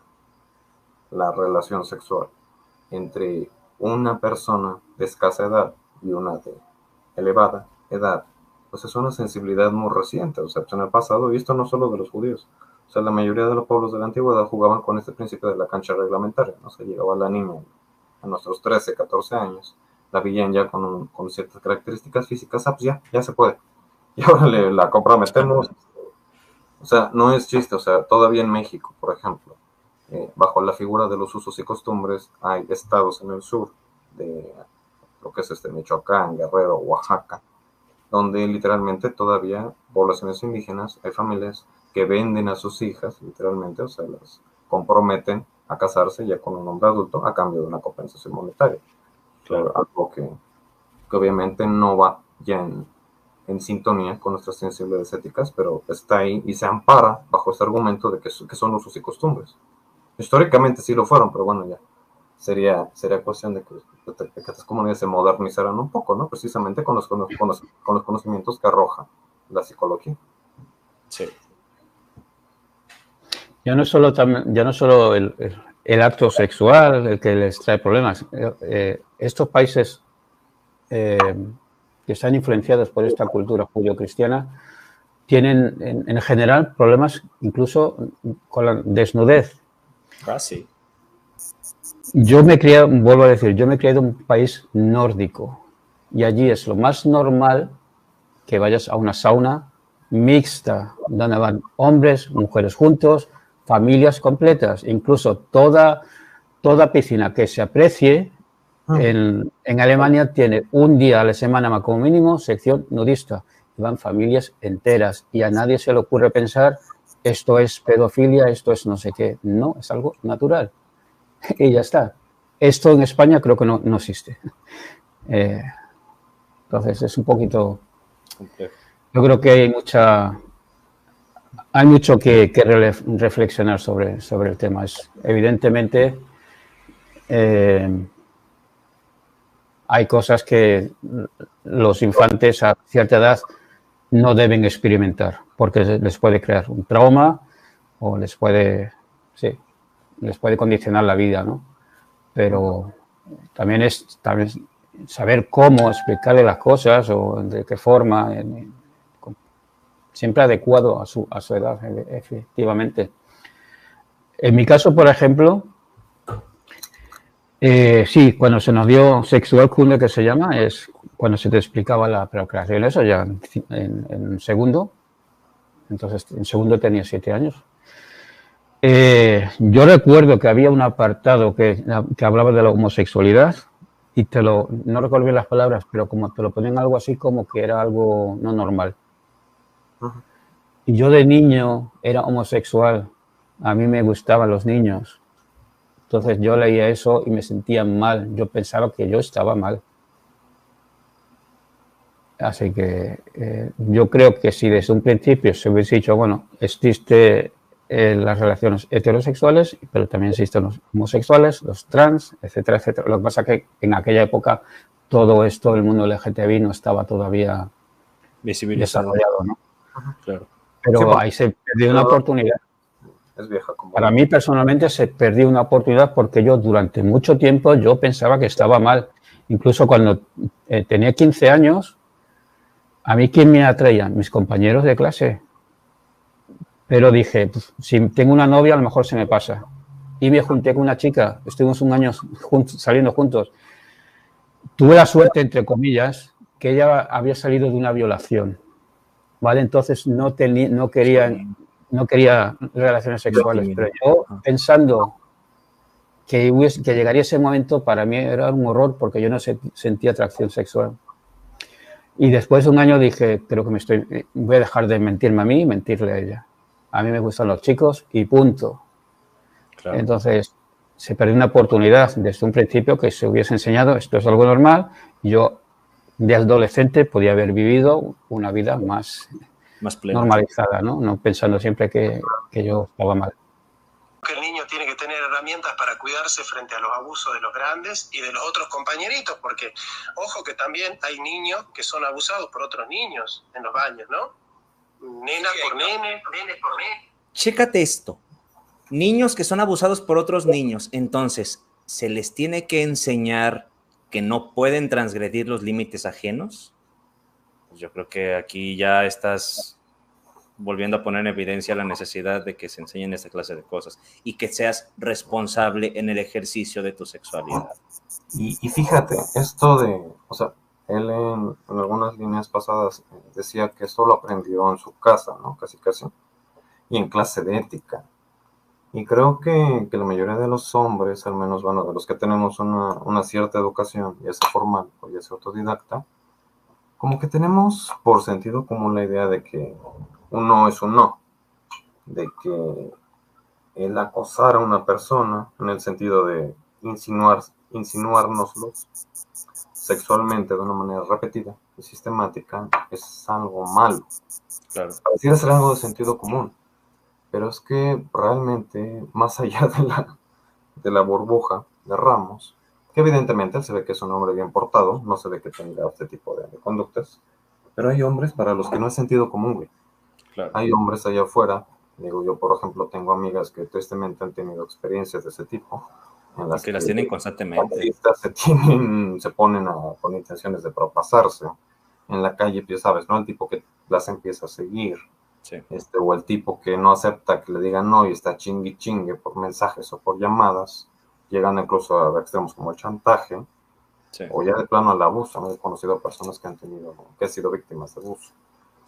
la relación sexual entre una persona de escasa edad y una de elevada edad, pues es una sensibilidad muy reciente. O sea, pues en el pasado, y esto no solo de los judíos, o sea, la mayoría de los pueblos de la antigüedad jugaban con este principio de la cancha reglamentaria, ¿no? O sea, llegaba la niña a nuestros 13, 14 años, la veían ya con ciertas características físicas, pues ya se puede. Y ahora la comprometemos. O sea, no es chiste, o sea, todavía en México, por ejemplo, bajo la figura de los usos y costumbres, hay estados en el sur de lo que es Michoacán, Guerrero, Oaxaca, donde literalmente todavía poblaciones indígenas, hay familias que venden a sus hijas, literalmente, o sea, las comprometen a casarse ya con un hombre adulto a cambio de una compensación monetaria. Claro, algo que obviamente no va ya en sintonía con nuestras sensibilidades éticas, pero está ahí y se ampara bajo este argumento de que son usos y costumbres. Históricamente sí lo fueron, pero bueno, ya sería cuestión de que estas comunidades se modernizaran un poco, ¿no? Precisamente con los conocimientos que arroja la psicología. Sí. Ya no solo el acto sexual el que les trae problemas. Estos países que están influenciados por esta cultura judio-cristiana tienen en general problemas incluso con la desnudez. Ah, sí. Vuelvo a decir, yo me he criado en un país nórdico y allí es lo más normal que vayas a una sauna mixta, donde van hombres, mujeres juntos, familias completas, incluso toda piscina que se aprecie en Alemania tiene un día a la semana como mínimo sección nudista. Y van familias enteras y a nadie se le ocurre pensar esto es pedofilia, esto es no sé qué. No, es algo natural. Y ya está. Esto en España creo que no existe. Entonces es un poquito... Yo creo que hay mucho que reflexionar sobre el tema. Evidentemente, hay cosas que los infantes a cierta edad no deben experimentar porque les puede crear un trauma o les puede condicionar la vida, ¿no? Pero también saber cómo explicarle las cosas o de qué forma, siempre adecuado a su edad, efectivamente. En mi caso, por ejemplo, sí, cuando se nos dio sexual kunde, que se llama, es cuando se te explicaba la procreación, eso ya en segundo. Entonces, en segundo tenía 7 años. Yo recuerdo que había un apartado que hablaba de la homosexualidad y no recuerdo bien las palabras, pero como te lo ponían algo así como que era algo no normal. Y yo de niño era homosexual, a mí me gustaban los niños. Entonces yo leía eso y me sentía mal, yo pensaba que yo estaba mal. Así que yo creo que si desde un principio se hubiese dicho, bueno, existe las relaciones heterosexuales, pero también existen los homosexuales, los trans, etcétera, etcétera. Lo que pasa es que en aquella época todo esto, el mundo LGTBI no estaba todavía desarrollado, ¿no? Claro. Pero Sí, ahí se perdió una oportunidad. Es vieja como... Para mí personalmente se perdió una oportunidad porque yo durante mucho tiempo yo pensaba que estaba mal. Incluso cuando tenía 15 años, a mí ¿quién me atraía? Mis compañeros de clase. Pero dije, si tengo una novia a lo mejor se me pasa. Y me junté con una chica, estuvimos un año saliendo juntos. Tuve la suerte, entre comillas, que ella había salido de una violación. ¿Vale? Entonces no quería relaciones sexuales. Pero yo pensando que llegaría ese momento, para mí era un horror porque yo no sentía atracción sexual. Y después de un año dije, creo que voy a dejar de mentirme a mí y mentirle a ella. A mí me gustan los chicos y punto. Claro. Entonces, se perdió una oportunidad desde un principio que se hubiese enseñado, esto es algo normal. Yo, de adolescente, podía haber vivido una vida más normalizada, ¿no? No pensando siempre que yo estaba mal. Que el niño tiene que tener herramientas para cuidarse frente a los abusos de los grandes y de los otros compañeritos, porque, ojo, que también hay niños que son abusados por otros niños en los baños, ¿no? Nena por nene, nene por nene. Chécate esto. Niños que son abusados por otros niños, entonces, ¿se les tiene que enseñar que no pueden transgredir los límites ajenos? Pues yo creo que aquí ya estás volviendo a poner en evidencia la necesidad de que se enseñen esta clase de cosas y que seas responsable en el ejercicio de tu sexualidad. Y fíjate, esto o sea, él en algunas líneas pasadas decía que esto lo aprendió en su casa, ¿no? Casi, y en clase de ética. Y creo que la mayoría de los hombres, al menos, bueno, de los que tenemos una cierta educación, ya sea formal o ya sea autodidacta, como que tenemos por sentido común la idea de que un no es un no, de que el acosar a una persona, en el sentido de insinuárnoslo sexualmente de una manera repetida y sistemática, es algo malo. Claro. Pareciera ser algo de sentido común, pero es que realmente, más allá de la burbuja de Ramos, que evidentemente él se ve que es un hombre bien portado, no se ve que tenga este tipo de conductas, pero hay hombres para los que no es sentido común, güey. Claro. Hay hombres allá afuera, digo yo, por ejemplo, tengo amigas que tristemente han tenido experiencias de ese tipo, en las que las tienen constantemente. Se ponen con intenciones de propasarse en la calle, ya sabes, ¿no? El tipo que las empieza a seguir, sí. O el tipo que no acepta que le digan no y está chingue por mensajes o por llamadas, llegan incluso a extremos como el chantaje, sí. O ya de plano al abuso, ¿no? He conocido a personas que han sido víctimas de abuso. Sí.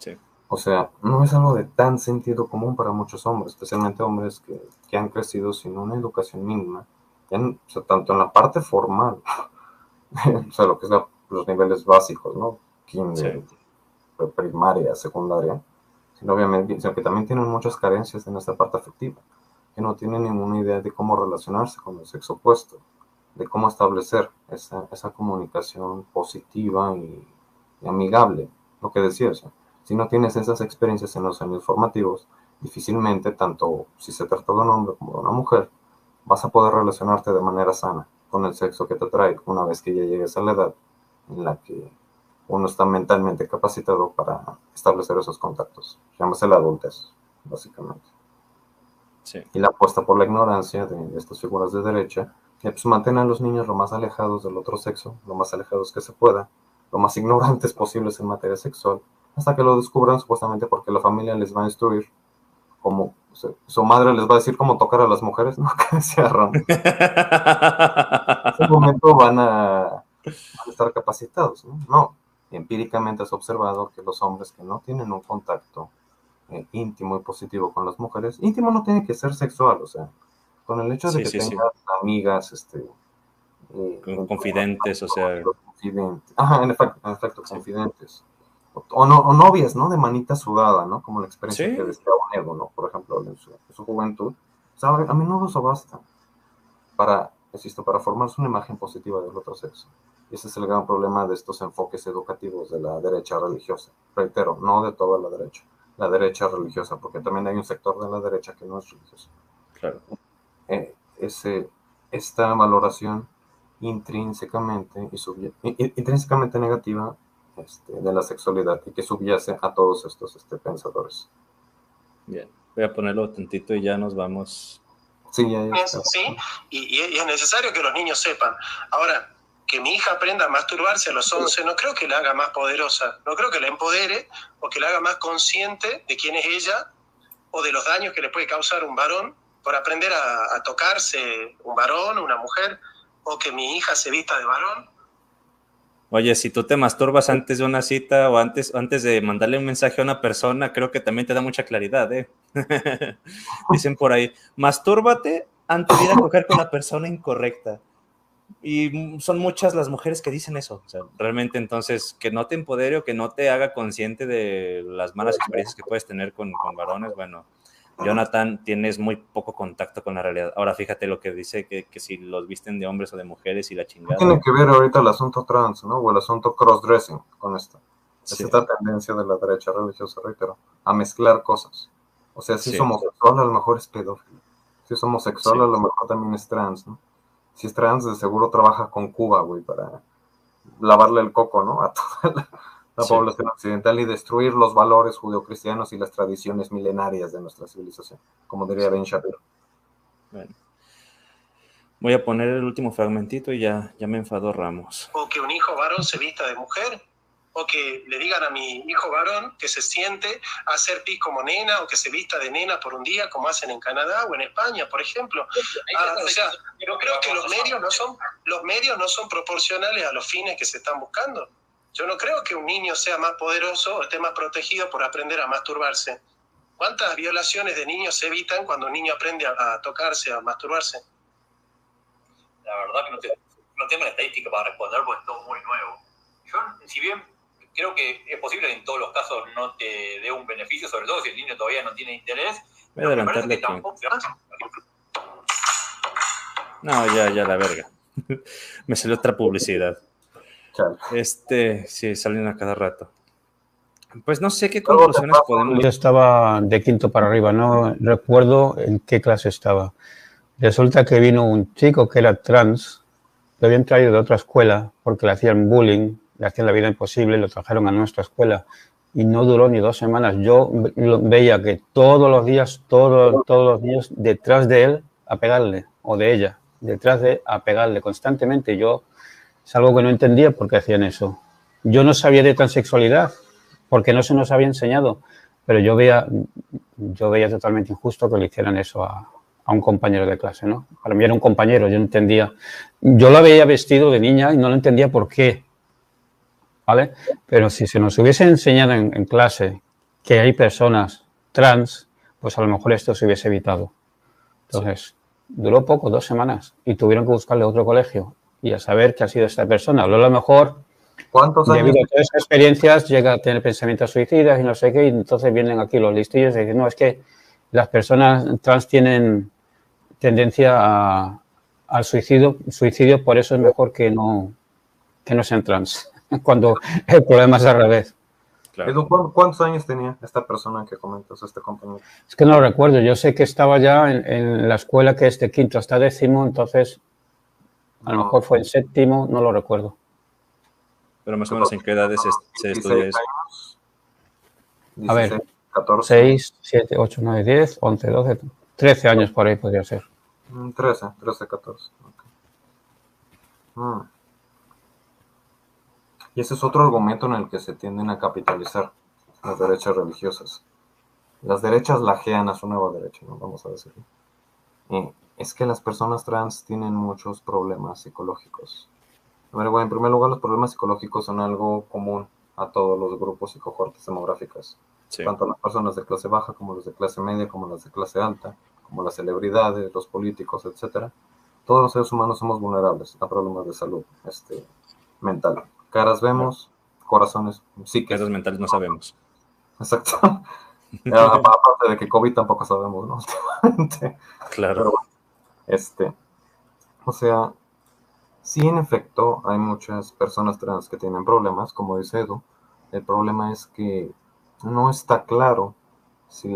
O sea, no es algo de tan sentido común para muchos hombres, especialmente hombres que han crecido sin una educación mínima, o sea, tanto en la parte formal, o sea, lo que es los niveles básicos, ¿no? Kinder, primaria, secundaria, sino obviamente, sino que también tienen muchas carencias en esta parte afectiva, que no tienen ninguna idea de cómo relacionarse con el sexo opuesto, de cómo establecer esa comunicación positiva y amigable, lo que decías. Si no tienes esas experiencias en los años formativos, difícilmente, tanto si se trata de un hombre como de una mujer, vas a poder relacionarte de manera sana con el sexo que te atrae una vez que ya llegues a la edad en la que uno está mentalmente capacitado para establecer esos contactos. Llámase la adultez, básicamente. Sí. Y la apuesta por la ignorancia de estas figuras de derecha, que pues mantienen a los niños lo más alejados del otro sexo, lo más alejados que se pueda, lo más ignorantes posibles en materia sexual, hasta que lo descubran supuestamente porque la familia les va a instruir como, o sea, su madre les va a decir cómo tocar a las mujeres, ¿no? Que decía Ramos. En ese momento van a estar capacitados, ¿no? No, empíricamente has observado que los hombres que no tienen un contacto íntimo y positivo con las mujeres, íntimo no tiene que ser sexual, o sea, con el hecho de que tengas amigas, confidentes, o sea. Confidentes. Ajá, en efecto, confidentes. O novias, ¿no? De manita sudada, ¿no? Como la experiencia que decía Evo, ¿no? Por ejemplo, en su juventud. O sea, a menudo eso basta para formarse una imagen positiva del otro sexo. Y ese es el gran problema de estos enfoques educativos de la derecha religiosa. Reitero, no de toda la derecha religiosa, porque también hay un sector de la derecha que no es religioso. Claro. Esta valoración intrínsecamente negativa de la sexualidad y que subyace a todos estos pensadores. Bien, voy a ponerlo tantito y ya nos vamos. Sí, sí, y es necesario que los niños sepan. Ahora, que mi hija aprenda a masturbarse a los 11 no creo que la haga más poderosa, no creo que la empodere o que la haga más consciente de quién es ella o de los daños que le puede causar un varón por aprender a tocarse un varón o una mujer, o que mi hija se vista de varón. Oye, si tú te masturbas antes de una cita o antes de mandarle un mensaje a una persona, creo que también te da mucha claridad, ¿eh? Dicen por ahí, mastúrbate antes de ir a coger con la persona incorrecta. Y son muchas las mujeres que dicen eso. O sea, realmente, entonces, que no te empodere o que no te haga consciente de las malas experiencias que puedes tener con varones, bueno, Jonathan, tienes muy poco contacto con la realidad. Ahora fíjate lo que dice, que si los visten de hombres o de mujeres y la chingada. Tiene que ver ahorita el asunto trans, ¿no? O el asunto crossdressing con esto. Sí. Es esta tendencia de la derecha religiosa, reitero, a mezclar cosas. O sea, si es homosexual, a lo mejor es pedófilo. Si es homosexual, a lo mejor también es trans, ¿no? Si es trans, de seguro trabaja con Cuba, güey, para lavarle el coco, ¿no? A toda la población occidental y destruir los valores judeocristianos y las tradiciones milenarias de nuestra civilización, como diría Ben Shapiro. Bueno. Voy a poner el último fragmentito y ya me enfadó Ramos. O que un hijo varón se vista de mujer, o que le digan a mi hijo varón que se siente a hacer pis como nena, o que se vista de nena por un día, como hacen en Canadá o en España, por ejemplo. O sea, yo creo que los medios no son proporcionales a los fines que se están buscando. Yo no creo que un niño sea más poderoso o esté más protegido por aprender a masturbarse. ¿Cuántas violaciones de niños se evitan cuando un niño aprende a tocarse, a masturbarse? La verdad que no tengo la estadística para responder porque es todo muy nuevo. Yo, si bien creo que es posible que en todos los casos no te dé un beneficio, sobre todo si el niño todavía no tiene interés, voy a adelantarle que tampoco... No, ya la verga. Me salió otra publicidad. Sí, salen a cada rato. Pues no sé qué conclusiones podemos... Yo estaba de quinto para arriba, no recuerdo en qué clase estaba. Resulta que vino un chico que era trans, lo habían traído de otra escuela porque le hacían bullying, le hacían la vida imposible, lo trajeron a nuestra escuela y no duró ni 2 semanas. Yo veía que todos los días, detrás de él a pegarle, o de ella, detrás de a pegarle constantemente. Yo es algo que no entendía por qué hacían eso. Yo no sabía de transexualidad porque no se nos había enseñado, pero yo veía totalmente injusto que le hicieran eso a un compañero de clase, ¿no? Para mí era un compañero, yo no entendía. Yo lo veía vestido de niña y no lo entendía por qué, ¿vale? Pero si se nos hubiese enseñado en clase que hay personas trans, pues a lo mejor esto se hubiese evitado. Entonces, duró poco, 2 semanas, y tuvieron que buscarle otro colegio y a saber qué ha sido esta persona. A lo mejor, ¿Cuántos años? debido a todas esas experiencias, llega a tener pensamientos suicidas y no sé qué, y entonces vienen aquí los listillos y dicen, no, es que las personas trans tienen tendencia al suicidio, por eso es mejor que no sean trans, cuando el problema es al revés. Claro. Edu, ¿cuántos años tenía esta persona que comentas, este compañero? Es que no lo recuerdo, yo sé que estaba ya en la escuela que es de 5º hasta 10º, entonces a lo mejor fue en 7º, no lo recuerdo. Pero más o menos, ¿en qué edades se estudia eso? Años, 16, A ver, 14. 6, 7, 8, 9, 10, 11, 12, 13 años por ahí podría ser. 13, 14. Okay. Y ese es otro argumento en el que se tienden a capitalizar las derechas religiosas. Las derechas lajean a su nueva derecha, ¿no? Vamos a decirlo. Es que las personas trans tienen muchos problemas psicológicos. A ver, bueno, en primer lugar, los problemas psicológicos son algo común a todos los grupos y cohortes demográficas. Sí. Tanto las personas de clase baja como las de clase media, como las de clase alta, como las celebridades, los políticos, etc. Todos los seres humanos somos vulnerables a problemas de salud mental. Caras vemos, corazones, psiques. Caras mentales no sabemos. Exacto. Aparte de que COVID tampoco sabemos, ¿no? Últimamente. Claro. Pero, o sea, sí, en efecto, hay muchas personas trans que tienen problemas, como dice Edu. El problema es que no está claro si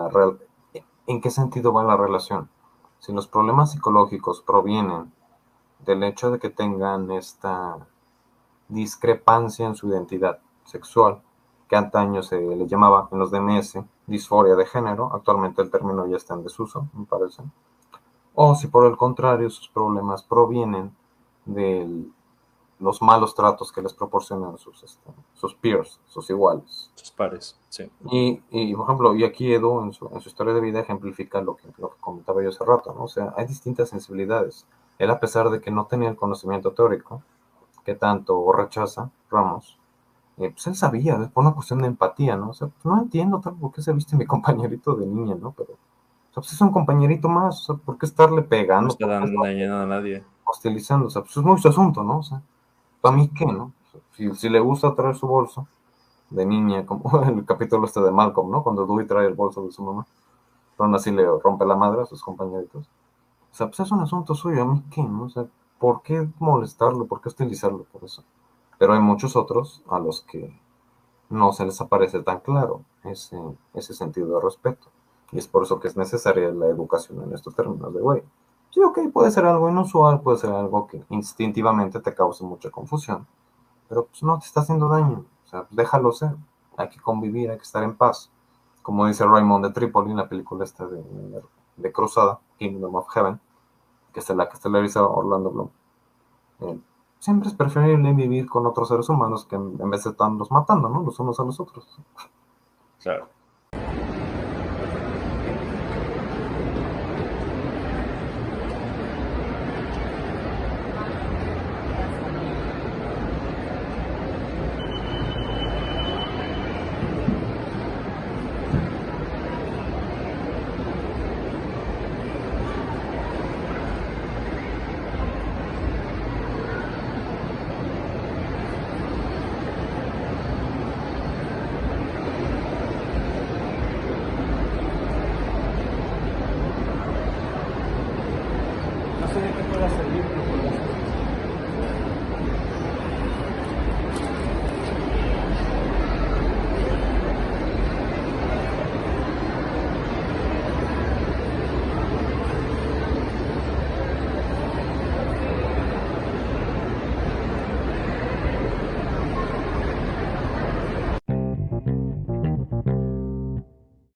en qué sentido va la relación. Si los problemas psicológicos provienen del hecho de que tengan esta discrepancia en su identidad sexual, que antaño se le llamaba en los DMS disforia de género, actualmente el término ya está en desuso, me parece. O si por el contrario sus problemas provienen de los malos tratos que les proporcionan sus peers, sus iguales. Sus pares, sí. Y por ejemplo, y aquí Edu en su historia de vida ejemplifica lo que comentaba yo hace rato, ¿no? O sea, hay distintas sensibilidades. Él, a pesar de que no tenía el conocimiento teórico, que tanto rechaza Ramos, pues él sabía, es por una cuestión de empatía, ¿no? O sea, pues no entiendo tal por qué se viste mi compañerito de niña, ¿no? Pero, o sea, pues es un compañerito más, o sea, ¿por qué estarle pegando? No está dañando a nadie. Hostilizando, o sea, pues es muy su asunto, ¿no? O sea, ¿para mí qué, no? O sea, si le gusta traer su bolso de niña, como el capítulo de Malcolm, ¿no? Cuando Dewey trae el bolso de su mamá, pero aún así le rompe la madre a sus compañeritos. O sea, pues es un asunto suyo, ¿a mí qué, no? O sea, ¿por qué molestarlo? ¿Por qué hostilizarlo por eso? Pero hay muchos otros a los que no se les aparece tan claro ese sentido de respeto. Y es por eso que es necesaria la educación en estos términos de, güey, sí, ok, puede ser algo inusual, puede ser algo que instintivamente te cause mucha confusión, pero pues no te está haciendo daño, o sea, déjalo ser, hay que convivir, hay que estar en paz. Como dice Raymond de Trípoli en la película esta de Cruzada, Kingdom of Heaven, que es la que estelariza Orlando Bloom. Siempre es preferible vivir con otros seres humanos que en vez de estarlos matando, ¿no? Los unos a los otros. Claro.